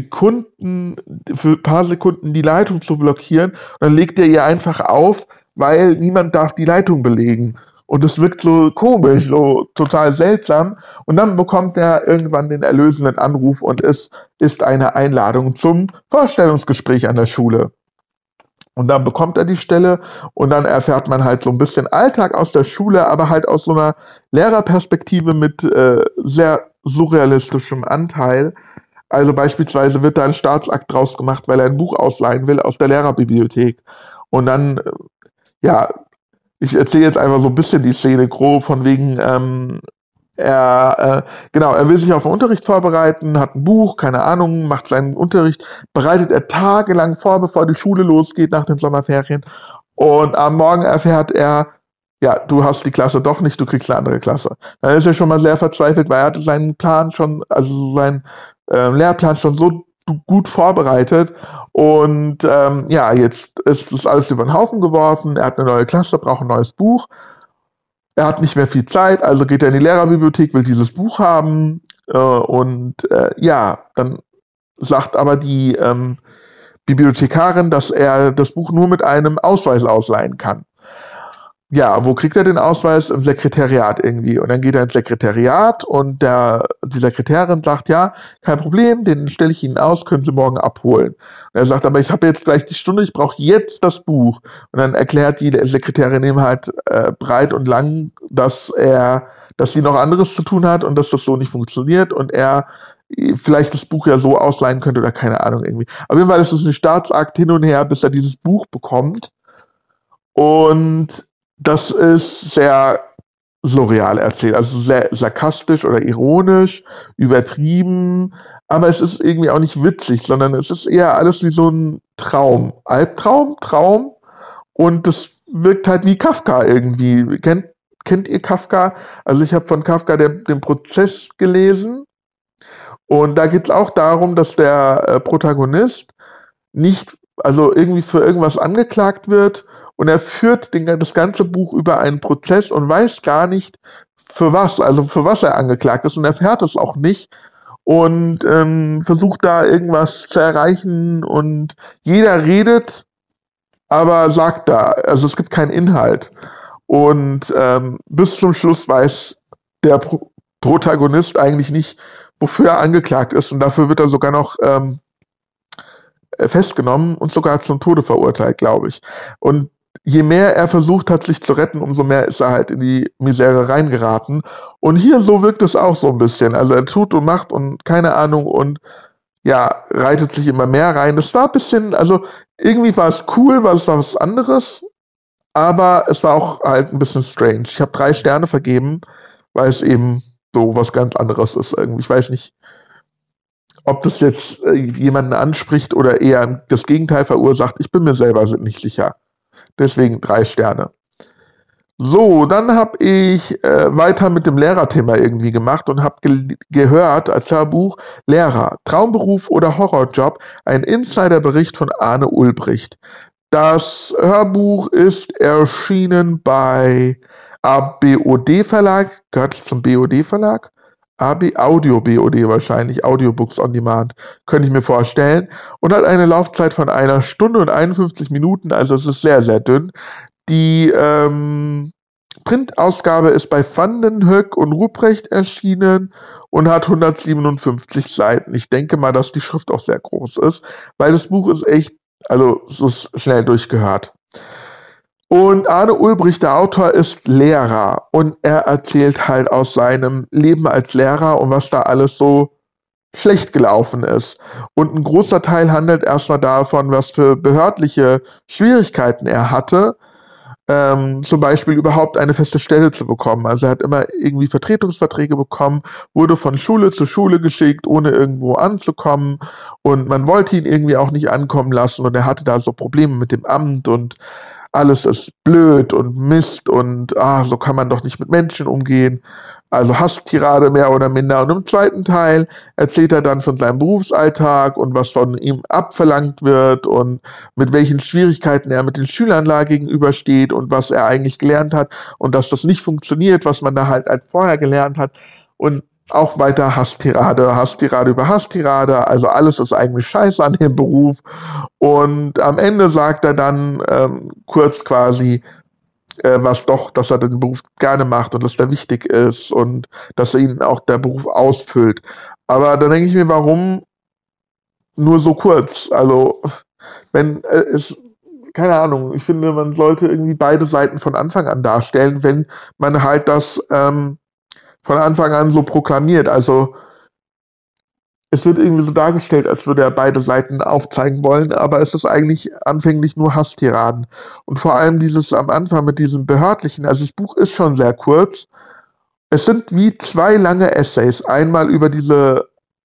für ein paar Sekunden die Leitung zu blockieren. Und dann legt er ihr einfach auf, weil niemand darf die Leitung belegen. Und es wirkt so komisch, so total seltsam. Und dann bekommt er irgendwann den erlösenden Anruf und es ist eine Einladung zum Vorstellungsgespräch an der Schule. Und dann bekommt er die Stelle und dann erfährt man halt so ein bisschen Alltag aus der Schule, aber halt aus so einer Lehrerperspektive mit sehr surrealistischem Anteil. Also beispielsweise wird da ein Staatsakt draus gemacht, weil er ein Buch ausleihen will aus der Lehrerbibliothek. Und dann, ja, ich erzähle jetzt einfach so ein bisschen die Szene grob, von wegen, er will sich auf den Unterricht vorbereiten, hat ein Buch, keine Ahnung, macht seinen Unterricht, bereitet er tagelang vor, bevor die Schule losgeht nach den Sommerferien. Und am Morgen erfährt er, ja, du hast die Klasse doch nicht, du kriegst eine andere Klasse. Dann ist er schon mal sehr verzweifelt, weil er hatte seinen Plan schon, also seinen Lehrplan schon so gut vorbereitet. Und ja, jetzt ist das alles über den Haufen geworfen. Er hat eine neue Klasse, braucht ein neues Buch. Er hat nicht mehr viel Zeit, also geht er in die Lehrerbibliothek, will dieses Buch haben. Ja, dann sagt aber die Bibliothekarin, dass er das Buch nur mit einem Ausweis ausleihen kann. Ja, wo kriegt er den Ausweis? Im Sekretariat irgendwie. Und dann geht er ins Sekretariat und die Sekretärin sagt, ja, kein Problem, den stelle ich Ihnen aus, können Sie morgen abholen. Und er sagt, aber ich habe jetzt gleich die Stunde, ich brauche jetzt das Buch. Und dann erklärt die Sekretärin ihm halt breit und lang, dass sie noch anderes zu tun hat und dass das so nicht funktioniert und er vielleicht das Buch ja so ausleihen könnte oder keine Ahnung irgendwie. Auf jeden Fall ist es ein Staatsakt hin und her, bis er dieses Buch bekommt. Und das ist sehr surreal erzählt, also sehr sarkastisch oder ironisch, übertrieben, aber es ist irgendwie auch nicht witzig, sondern es ist eher alles wie so ein Traum. Albtraum, Traum und das wirkt halt wie Kafka irgendwie. Kennt ihr Kafka? Also ich habe von Kafka den Prozess gelesen und da geht es auch darum, dass der Protagonist nicht, also irgendwie für irgendwas angeklagt wird und er führt das ganze Buch über einen Prozess und weiß gar nicht, für was er angeklagt ist und erfährt es auch nicht und versucht da irgendwas zu erreichen und jeder redet, aber also es gibt keinen Inhalt und bis zum Schluss weiß der Protagonist eigentlich nicht, wofür er angeklagt ist und dafür wird er sogar noch festgenommen und sogar zum Tode verurteilt, glaube ich. Und je mehr er versucht hat, sich zu retten, umso mehr ist er halt in die Misere reingeraten. Und hier so wirkt es auch so ein bisschen. Also er tut und macht und keine Ahnung und ja, reitet sich immer mehr rein. Das war ein bisschen, also irgendwie war es cool, weil es war was anderes, aber es war auch halt ein bisschen strange. Ich habe 3 Sterne vergeben, weil es eben so was ganz anderes ist irgendwie. Ich weiß nicht, Ob das jetzt jemanden anspricht oder eher das Gegenteil verursacht, ich bin mir selber nicht sicher. Deswegen 3 Sterne. So, dann habe ich weiter mit dem Lehrerthema irgendwie gemacht und habe gehört als Hörbuch Lehrer, Traumberuf oder Horrorjob, ein Insiderbericht von Arne Ulbricht. Das Hörbuch ist erschienen bei ABOD Verlag, gehört es zum BOD Verlag? Audio BOD wahrscheinlich, Audiobooks on Demand, könnte ich mir vorstellen. Und hat eine Laufzeit von 1 Stunde und 51 Minuten, also es ist sehr, sehr dünn. Die Printausgabe ist bei Vandenhoek und Ruprecht erschienen und hat 157 Seiten. Ich denke mal, dass die Schrift auch sehr groß ist, weil das Buch ist echt, also es ist schnell durchgehört. Und Arne Ulbricht, der Autor, ist Lehrer und er erzählt halt aus seinem Leben als Lehrer und was da alles so schlecht gelaufen ist. Und ein großer Teil handelt erstmal davon, was für behördliche Schwierigkeiten er hatte, zum Beispiel überhaupt eine feste Stelle zu bekommen. Also er hat immer irgendwie Vertretungsverträge bekommen, wurde von Schule zu Schule geschickt, ohne irgendwo anzukommen und man wollte ihn irgendwie auch nicht ankommen lassen und er hatte da so Probleme mit dem Amt und alles ist blöd und Mist und so kann man doch nicht mit Menschen umgehen. Also Hasstirade mehr oder minder. Und im zweiten Teil erzählt er dann von seinem Berufsalltag und was von ihm abverlangt wird und mit welchen Schwierigkeiten er mit den Schülern da gegenübersteht und was er eigentlich gelernt hat und dass das nicht funktioniert, was man da halt als vorher gelernt hat. Und auch weiter Hasstirade über Hasstirade, also alles ist eigentlich scheiße an dem Beruf. Und am Ende sagt er dann kurz quasi, dass er den Beruf gerne macht und dass der wichtig ist und dass ihn auch der Beruf ausfüllt. Aber dann denke ich mir, warum nur so kurz? Also, wenn keine Ahnung, ich finde, man sollte irgendwie beide Seiten von Anfang an darstellen, wenn man halt das von Anfang an so proklamiert. Also es wird irgendwie so dargestellt, als würde er beide Seiten aufzeigen wollen, aber es ist eigentlich anfänglich nur Hasstiraden. Und vor allem dieses am Anfang mit diesem behördlichen, also das Buch ist schon sehr kurz. Es sind wie 2 lange Essays. Einmal über diese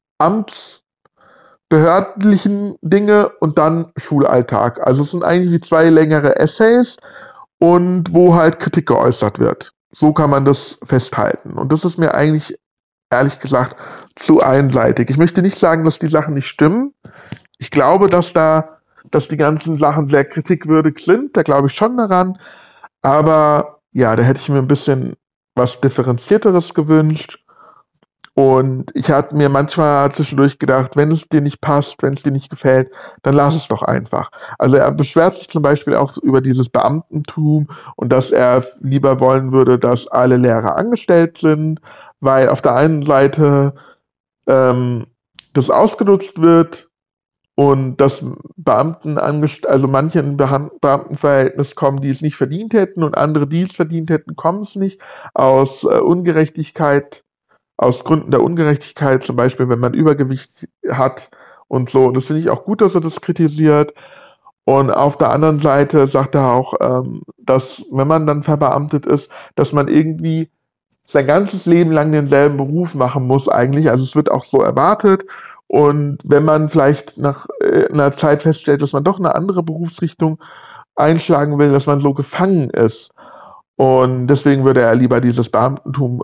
amtsbehördlichen Dinge und dann Schulalltag. Also es sind eigentlich wie 2 längere Essays und wo halt Kritik geäußert wird. So kann man das festhalten. Und das ist mir eigentlich, ehrlich gesagt, zu einseitig. Ich möchte nicht sagen, dass die Sachen nicht stimmen. Ich glaube, dass die ganzen Sachen sehr kritikwürdig sind. Da glaube ich schon daran. Aber ja, da hätte ich mir ein bisschen was Differenzierteres gewünscht. Und ich hatte mir manchmal zwischendurch gedacht, wenn es dir nicht passt, wenn es dir nicht gefällt, dann lass es doch einfach. Also er beschwert sich zum Beispiel auch über dieses Beamtentum und dass er lieber wollen würde, dass alle Lehrer angestellt sind, weil auf der einen Seite das ausgenutzt wird und dass Beamten also manche in Beamtenverhältnis kommen, die es nicht verdient hätten und andere, die es verdient hätten, kommen es nicht aus Ungerechtigkeit, aus Gründen der Ungerechtigkeit, zum Beispiel, wenn man Übergewicht hat und so. Und das finde ich auch gut, dass er das kritisiert. Und auf der anderen Seite sagt er auch, dass, wenn man dann verbeamtet ist, dass man irgendwie sein ganzes Leben lang denselben Beruf machen muss eigentlich. Also es wird auch so erwartet. Und wenn man vielleicht nach einer Zeit feststellt, dass man doch eine andere Berufsrichtung einschlagen will, dass man so gefangen ist. Und deswegen würde er lieber dieses Beamtentum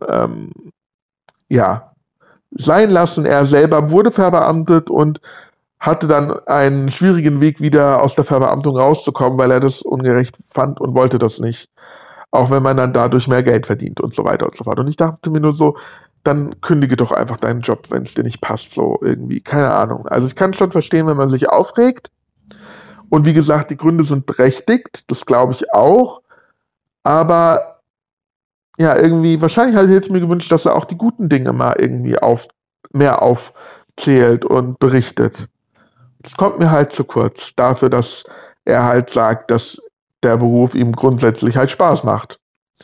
sein lassen. Er selber wurde verbeamtet und hatte dann einen schwierigen Weg, wieder aus der Verbeamtung rauszukommen, weil er das ungerecht fand und wollte das nicht. Auch wenn man dann dadurch mehr Geld verdient und so weiter und so fort. Und ich dachte mir nur so, dann kündige doch einfach deinen Job, wenn es dir nicht passt, so irgendwie. Keine Ahnung. Also ich kann schon verstehen, wenn man sich aufregt. Und wie gesagt, die Gründe sind berechtigt. Das glaube ich auch. Aber ja, irgendwie, wahrscheinlich hätte ich jetzt mir gewünscht, dass er auch die guten Dinge mal irgendwie mehr aufzählt und berichtet. Das kommt mir halt zu kurz dafür, dass er halt sagt, dass der Beruf ihm grundsätzlich halt Spaß macht.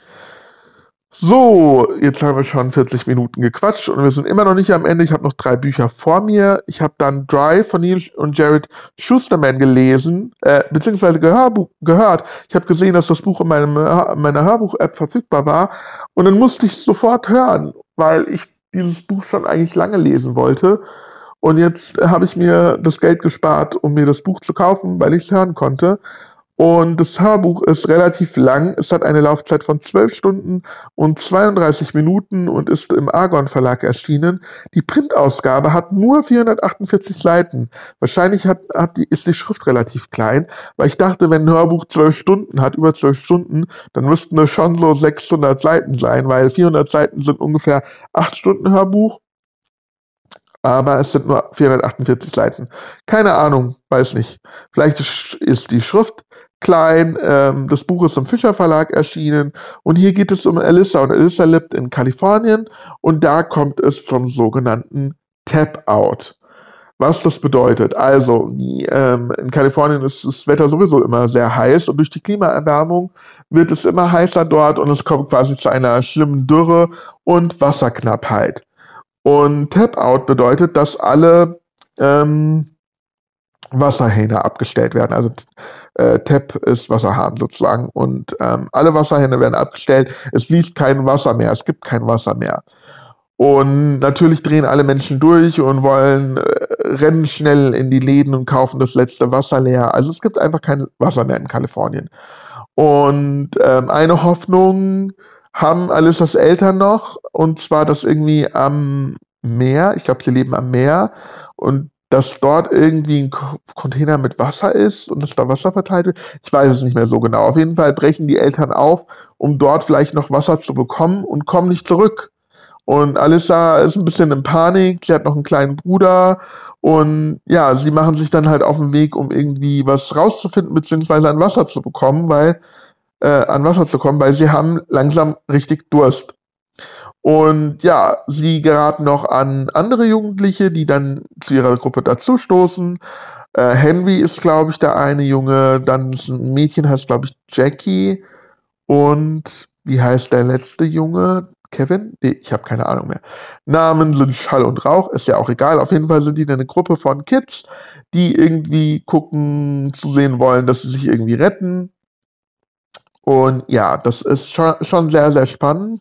So, jetzt haben wir schon 40 Minuten gequatscht und wir sind immer noch nicht am Ende. Ich habe noch 3 Bücher vor mir. Ich habe dann Drive von Neil und Jared Shusterman gelesen, beziehungsweise gehört. Ich habe gesehen, dass das Buch in meiner Hörbuch-App verfügbar war und dann musste ich es sofort hören, weil ich dieses Buch schon eigentlich lange lesen wollte. Und jetzt habe ich mir das Geld gespart, um mir das Buch zu kaufen, weil ich es hören konnte. Und das Hörbuch ist relativ lang. Es hat eine Laufzeit von 12 Stunden und 32 Minuten und ist im Argon Verlag erschienen. Die Printausgabe hat nur 448 Seiten. Wahrscheinlich ist die Schrift relativ klein, weil ich dachte, wenn ein Hörbuch 12 Stunden hat, über 12 Stunden, dann müssten es schon so 600 Seiten sein, weil 400 Seiten sind ungefähr 8 Stunden Hörbuch. Aber es sind nur 448 Seiten. Keine Ahnung, weiß nicht. Vielleicht ist die Schrift klein. Das Buch ist im Fischer Verlag erschienen. Und hier geht es um Alyssa. Und Alyssa lebt in Kalifornien. Und da kommt es zum sogenannten Tap-Out. Was das bedeutet. Also, in Kalifornien ist das Wetter sowieso immer sehr heiß. Und durch die Klimaerwärmung wird es immer heißer dort. Und es kommt quasi zu einer schlimmen Dürre und Wasserknappheit. Und Tap-Out bedeutet, dass alle Wasserhähne abgestellt werden. Also Tap ist Wasserhahn sozusagen. Und alle Wasserhähne werden abgestellt. Es fließt kein Wasser mehr. Es gibt kein Wasser mehr. Und natürlich drehen alle Menschen durch und wollen rennen schnell in die Läden und kaufen das letzte Wasser leer. Also es gibt einfach kein Wasser mehr in Kalifornien. Und eine Hoffnung haben Alyssas Eltern noch, und zwar, dass irgendwie am Meer, ich glaube, sie leben am Meer, und dass dort irgendwie ein Container mit Wasser ist und dass da Wasser verteilt wird. Ich weiß es nicht mehr so genau. Auf jeden Fall brechen die Eltern auf, um dort vielleicht noch Wasser zu bekommen, und kommen nicht zurück. Und Alyssa ist ein bisschen in Panik, sie hat noch einen kleinen Bruder, und ja, sie machen sich dann halt auf den Weg, um irgendwie was rauszufinden, beziehungsweise an Wasser zu kommen, weil sie haben langsam richtig Durst. Und ja, sie geraten noch an andere Jugendliche, die dann zu ihrer Gruppe dazustoßen. Henry ist, glaube ich, der eine Junge, dann ist ein Mädchen, heißt, glaube ich, Jackie. Und wie heißt der letzte Junge? Kevin? Nee, ich habe keine Ahnung mehr. Namen sind Schall und Rauch, ist ja auch egal. Auf jeden Fall sind die eine Gruppe von Kids, die irgendwie zu sehen wollen, dass sie sich irgendwie retten. Und ja, das ist schon sehr, sehr spannend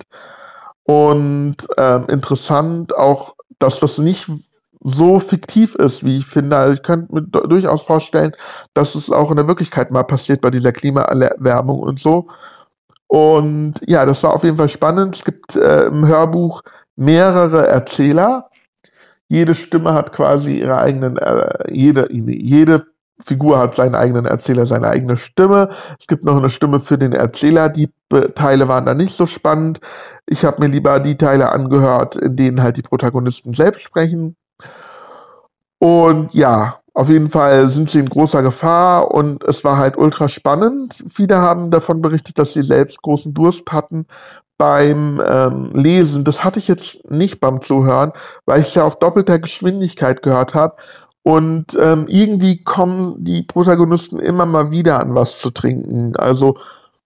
und interessant auch, dass das nicht so fiktiv ist, wie ich finde. Also ich könnte mir durchaus vorstellen, dass es auch in der Wirklichkeit mal passiert bei dieser Klimaerwärmung und so. Und ja, das war auf jeden Fall spannend. Es gibt im Hörbuch mehrere Erzähler. Jede Stimme hat quasi ihre eigenen, jede Figur hat seinen eigenen Erzähler, seine eigene Stimme. Es gibt noch eine Stimme für den Erzähler. Die Teile waren dann nicht so spannend. Ich habe mir lieber die Teile angehört, in denen halt die Protagonisten selbst sprechen. Und ja, auf jeden Fall sind sie in großer Gefahr, und es war halt ultra spannend. Viele haben davon berichtet, dass sie selbst großen Durst hatten beim Lesen. Das hatte ich jetzt nicht beim Zuhören, weil ich es ja auf doppelter Geschwindigkeit gehört habe. Und irgendwie kommen die Protagonisten immer mal wieder an was zu trinken. Also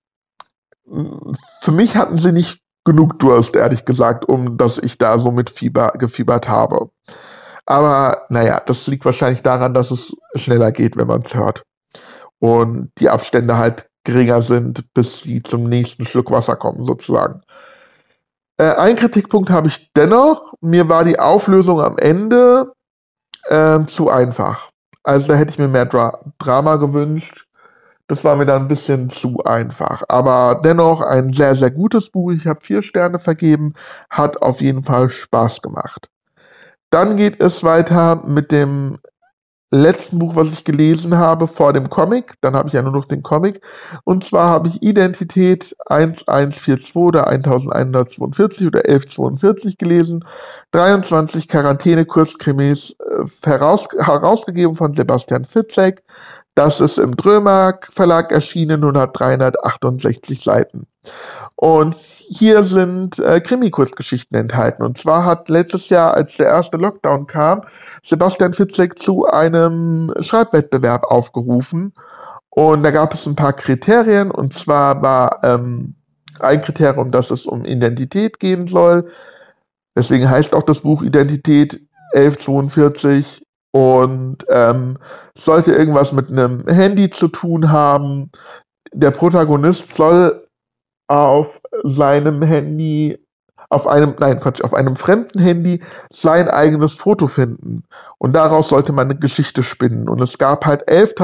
für mich hatten sie nicht genug Durst, ehrlich gesagt, um dass ich da so mit gefiebert habe. Aber naja, das liegt wahrscheinlich daran, dass es schneller geht, wenn man es hört. Und die Abstände halt geringer sind, bis sie zum nächsten Schluck Wasser kommen, sozusagen. Ein Kritikpunkt habe ich dennoch. Mir war die Auflösung am Ende zu einfach. Also da hätte ich mir mehr Drama gewünscht. Das war mir dann ein bisschen zu einfach. Aber dennoch ein sehr, sehr gutes Buch. Ich habe 4 Sterne vergeben. Hat auf jeden Fall Spaß gemacht. Dann geht es weiter mit dem letzten Buch, was ich gelesen habe vor dem Comic. Dann habe ich ja nur noch den Comic. Und zwar habe ich Identität 1142 oder 1142 oder 1142 gelesen. 23 Quarantäne-Kurzkrimis herausgegeben von Sebastian Fitzek. Das ist im Drömer Verlag erschienen und hat 368 Seiten. Und hier sind Krimi-Kurzgeschichten enthalten. Und zwar hat letztes Jahr, als der erste Lockdown kam, Sebastian Fitzek zu einem Schreibwettbewerb aufgerufen. Und da gab es ein paar Kriterien. Und zwar war ein Kriterium, dass es um Identität gehen soll. Deswegen heißt auch das Buch Identität 1142. Und sollte irgendwas mit einem Handy zu tun haben. Der Protagonist soll auf seinem Handy auf einem fremden Handy sein eigenes Foto finden. Und daraus sollte man eine Geschichte spinnen. Und es gab halt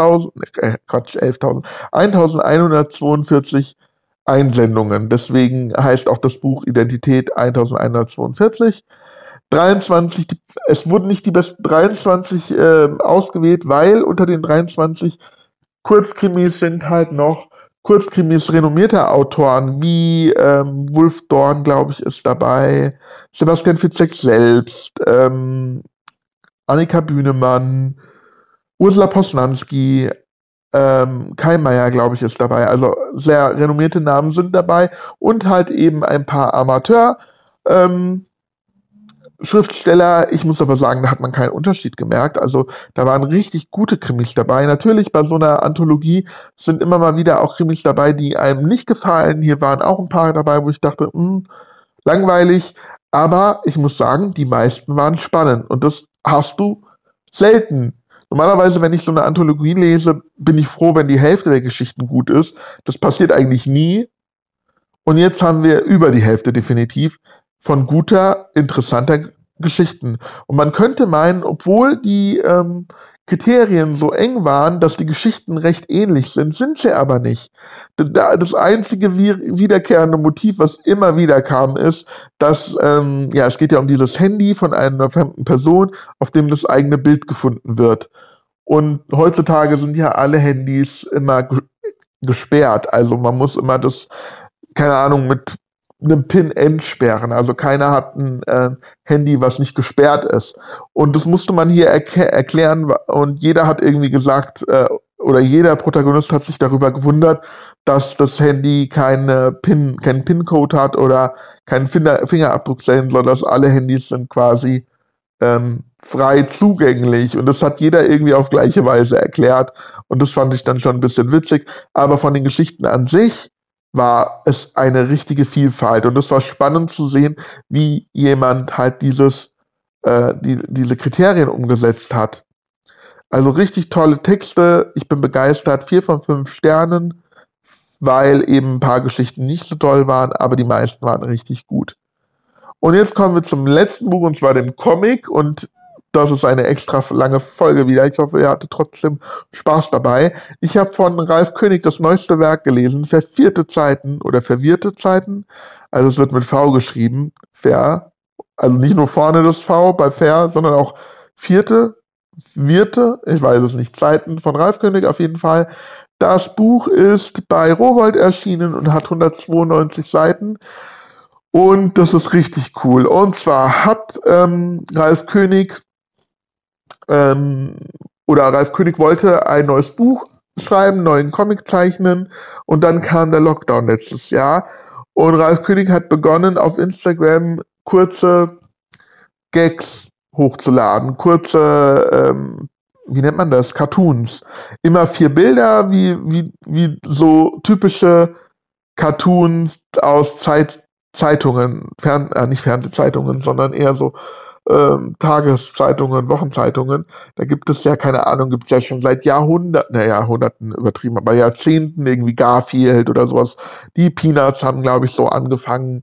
1142 Einsendungen. Deswegen heißt auch das Buch Identität 1142. Es wurden nicht die besten 23 ausgewählt, weil unter den 23 Kurzkrimis sind halt noch Kurzkrimis renommierter Autoren wie Wolf Dorn, glaube ich, ist dabei, Sebastian Fitzek selbst, Annika Bühnemann, Ursula Posnanski, Kai Meier, glaube ich, ist dabei. Also sehr renommierte Namen sind dabei und halt eben ein paar Amateur Schriftsteller. Ich muss aber sagen, da hat man keinen Unterschied gemerkt. Also da waren richtig gute Krimis dabei. Natürlich bei so einer Anthologie sind immer mal wieder auch Krimis dabei, die einem nicht gefallen. Hier waren auch ein paar dabei, wo ich dachte, langweilig. Aber ich muss sagen, die meisten waren spannend. Und das hast du selten. Normalerweise, wenn ich so eine Anthologie lese, bin ich froh, wenn die Hälfte der Geschichten gut ist. Das passiert eigentlich nie. Und jetzt haben wir über die Hälfte definitiv von guter, interessanter Geschichten. Und man könnte meinen, obwohl die Kriterien so eng waren, dass die Geschichten recht ähnlich sind sie aber nicht. Das einzige wiederkehrende Motiv, was immer wieder kam, ist, dass, es geht ja um dieses Handy von einer fremden Person, auf dem das eigene Bild gefunden wird. Und heutzutage sind ja alle Handys immer gesperrt. Also man muss immer das, keine Ahnung, mit einem PIN entsperren. Also keiner hat ein Handy, was nicht gesperrt ist. Und das musste man hier erklären und jeder hat irgendwie gesagt, oder jeder Protagonist hat sich darüber gewundert, dass das Handy keinen PIN-Code hat oder keinen Fingerabdrucksensor, dass alle Handys sind quasi frei zugänglich. Und das hat jeder irgendwie auf gleiche Weise erklärt. Und das fand ich dann schon ein bisschen witzig. Aber von den Geschichten an sich war es eine richtige Vielfalt. Und es war spannend zu sehen, wie jemand halt diese Kriterien umgesetzt hat. Also richtig tolle Texte. Ich bin begeistert. 4 von 5 Sternen, weil eben ein paar Geschichten nicht so toll waren, aber die meisten waren richtig gut. Und jetzt kommen wir zum letzten Buch, und zwar dem Comic. Und das ist eine extra lange Folge wieder. Ich hoffe, ihr hattet trotzdem Spaß dabei. Ich habe von Ralf König das neueste Werk gelesen, Verwirrte Zeiten. Also es wird mit V geschrieben. Also nicht nur vorne das V bei Ver, sondern auch Wirte, ich weiß es nicht, Zeiten von Ralf König auf jeden Fall. Das Buch ist bei Rowohlt erschienen und hat 192 Seiten. Und das ist richtig cool. Und zwar hat Ralf König wollte ein neues Buch schreiben, einen neuen Comic zeichnen, und dann kam der Lockdown letztes Jahr. Und Ralf König hat begonnen, auf Instagram kurze Gags hochzuladen, kurze, wie nennt man das, Cartoons. Immer 4 Bilder, wie so typische Cartoons aus Zeitungen, nicht Fernsehzeitungen, sondern eher so Tageszeitungen, Wochenzeitungen. Da gibt es ja, keine Ahnung, gibt es ja schon seit Jahrhunderten übertrieben, aber Jahrzehnten irgendwie Garfield oder sowas. Die Peanuts haben, glaube ich, so angefangen.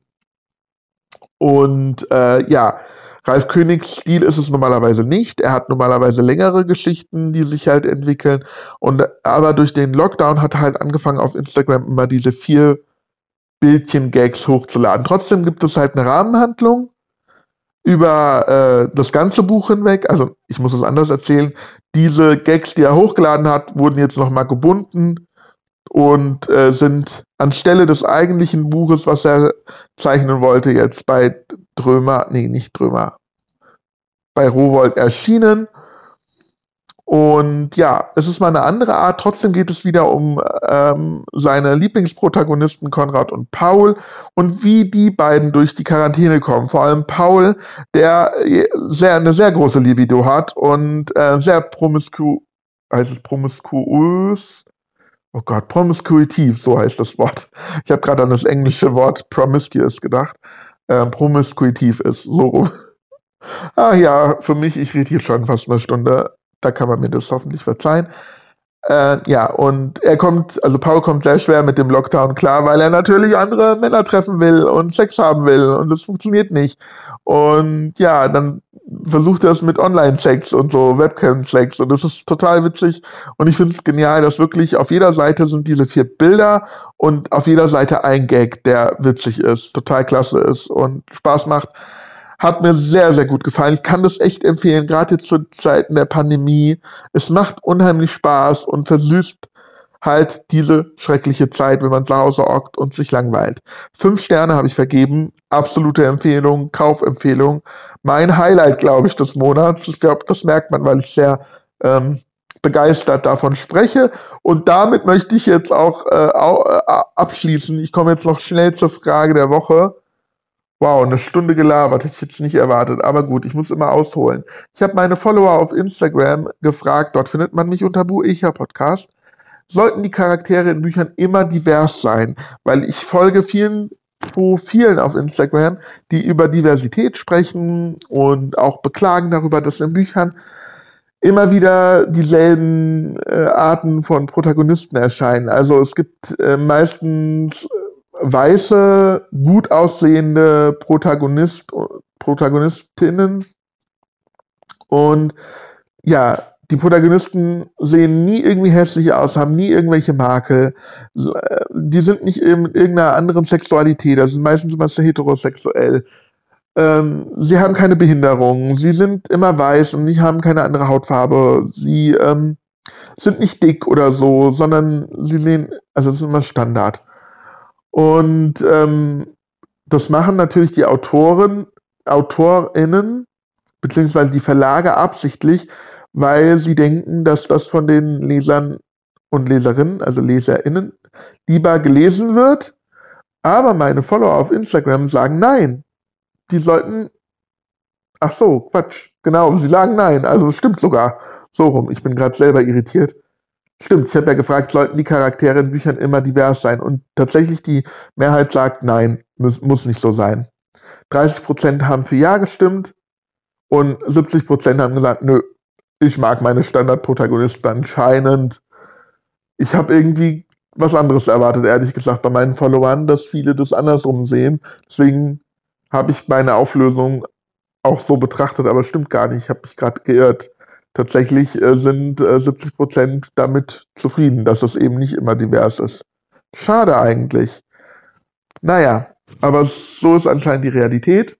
Und Ralf Königs Stil ist es normalerweise nicht. Er hat normalerweise längere Geschichten, die sich halt entwickeln. Aber durch den Lockdown hat er halt angefangen, auf Instagram immer diese 4 Bildchen-Gags hochzuladen. Trotzdem gibt es halt eine Rahmenhandlung über das ganze Buch hinweg. Also ich muss es anders erzählen. Diese Gags, die er hochgeladen hat, wurden jetzt nochmal gebunden und sind anstelle des eigentlichen Buches, was er zeichnen wollte, jetzt bei bei Rowohlt erschienen. Und ja, es ist mal eine andere Art. Trotzdem geht es wieder um seine Lieblingsprotagonisten Konrad und Paul und wie die beiden durch die Quarantäne kommen. Vor allem Paul, der eine sehr große Libido hat und sehr promiskuös. Oh Gott, promiskuitiv, so heißt das Wort. Ich habe gerade an das englische Wort promiscuous gedacht. Promiskuitiv ist, so rum. Ah ja, für mich, ich rede hier schon fast eine Stunde. Da kann man mir das hoffentlich verzeihen. Ja, und Paul kommt sehr schwer mit dem Lockdown klar, weil er natürlich andere Männer treffen will und Sex haben will und das funktioniert nicht. Und ja, dann versucht er es mit Online-Sex und so, Webcam-Sex und das ist total witzig und ich finde es genial, dass wirklich auf jeder Seite sind diese 4 Bilder und auf jeder Seite ein Gag, der witzig ist, total klasse ist und Spaß macht. Hat mir sehr, sehr gut gefallen. Ich kann das echt empfehlen, gerade jetzt zu Zeiten der Pandemie. Es macht unheimlich Spaß und versüßt halt diese schreckliche Zeit, wenn man zu Hause hockt und sich langweilt. 5 Sterne habe ich vergeben. Absolute Empfehlung, Kaufempfehlung. Mein Highlight, glaube ich, des Monats. Ich glaube, das merkt man, weil ich sehr begeistert davon spreche. Und damit möchte ich jetzt auch abschließen. Ich komme jetzt noch schnell zur Frage der Woche. Wow, 1 Stunde gelabert, hätte ich jetzt nicht erwartet, aber gut, ich muss immer ausholen. Ich habe meine Follower auf Instagram gefragt, dort findet man mich unter Buecher Podcast. Sollten die Charaktere in Büchern immer divers sein? Weil ich folge vielen Profilen auf Instagram, die über Diversität sprechen und auch beklagen darüber, dass in Büchern immer wieder dieselben Arten von Protagonisten erscheinen. Also es gibt meistens weiße, gut aussehende Protagonistinnen und ja, die Protagonisten sehen nie irgendwie hässlich aus, haben nie irgendwelche Makel, die sind nicht mit irgendeiner anderen Sexualität, das sind meistens immer sehr heterosexuell. Sie haben keine Behinderung, sie sind immer weiß und haben keine andere Hautfarbe, sie sind nicht dick oder so, sondern sie sehen, also das ist immer Standard. Und das machen natürlich die AutorInnen, beziehungsweise die Verlage absichtlich, weil sie denken, dass das von den Lesern und Leserinnen, also LeserInnen, lieber gelesen wird. Aber meine Follower auf Instagram sagen nein. Die sollten, ach so, Quatsch, genau, sie sagen nein, also es stimmt sogar. So rum, ich bin gerade selber irritiert. Stimmt, ich habe ja gefragt, sollten die Charaktere in Büchern immer divers sein? Und tatsächlich die Mehrheit sagt, nein, muss nicht so sein. 30% haben für Ja gestimmt und 70% haben gesagt, nö, ich mag meine Standardprotagonisten anscheinend. Ich habe irgendwie was anderes erwartet, ehrlich gesagt, bei meinen Followern, dass viele das andersrum sehen. Deswegen habe ich meine Auflösung auch so betrachtet, aber stimmt gar nicht, ich habe mich gerade geirrt. Tatsächlich sind 70% damit zufrieden, dass es eben nicht immer divers ist. Schade eigentlich. Naja, aber so ist anscheinend die Realität.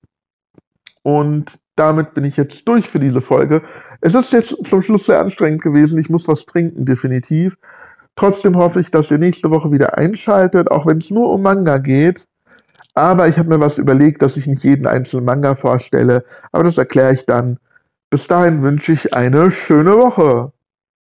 Und damit bin ich jetzt durch für diese Folge. Es ist jetzt zum Schluss sehr anstrengend gewesen. Ich muss was trinken, definitiv. Trotzdem hoffe ich, dass ihr nächste Woche wieder einschaltet, auch wenn es nur um Manga geht. Aber ich habe mir was überlegt, dass ich nicht jeden einzelnen Manga vorstelle. Aber das erkläre ich dann. Bis dahin wünsche ich eine schöne Woche.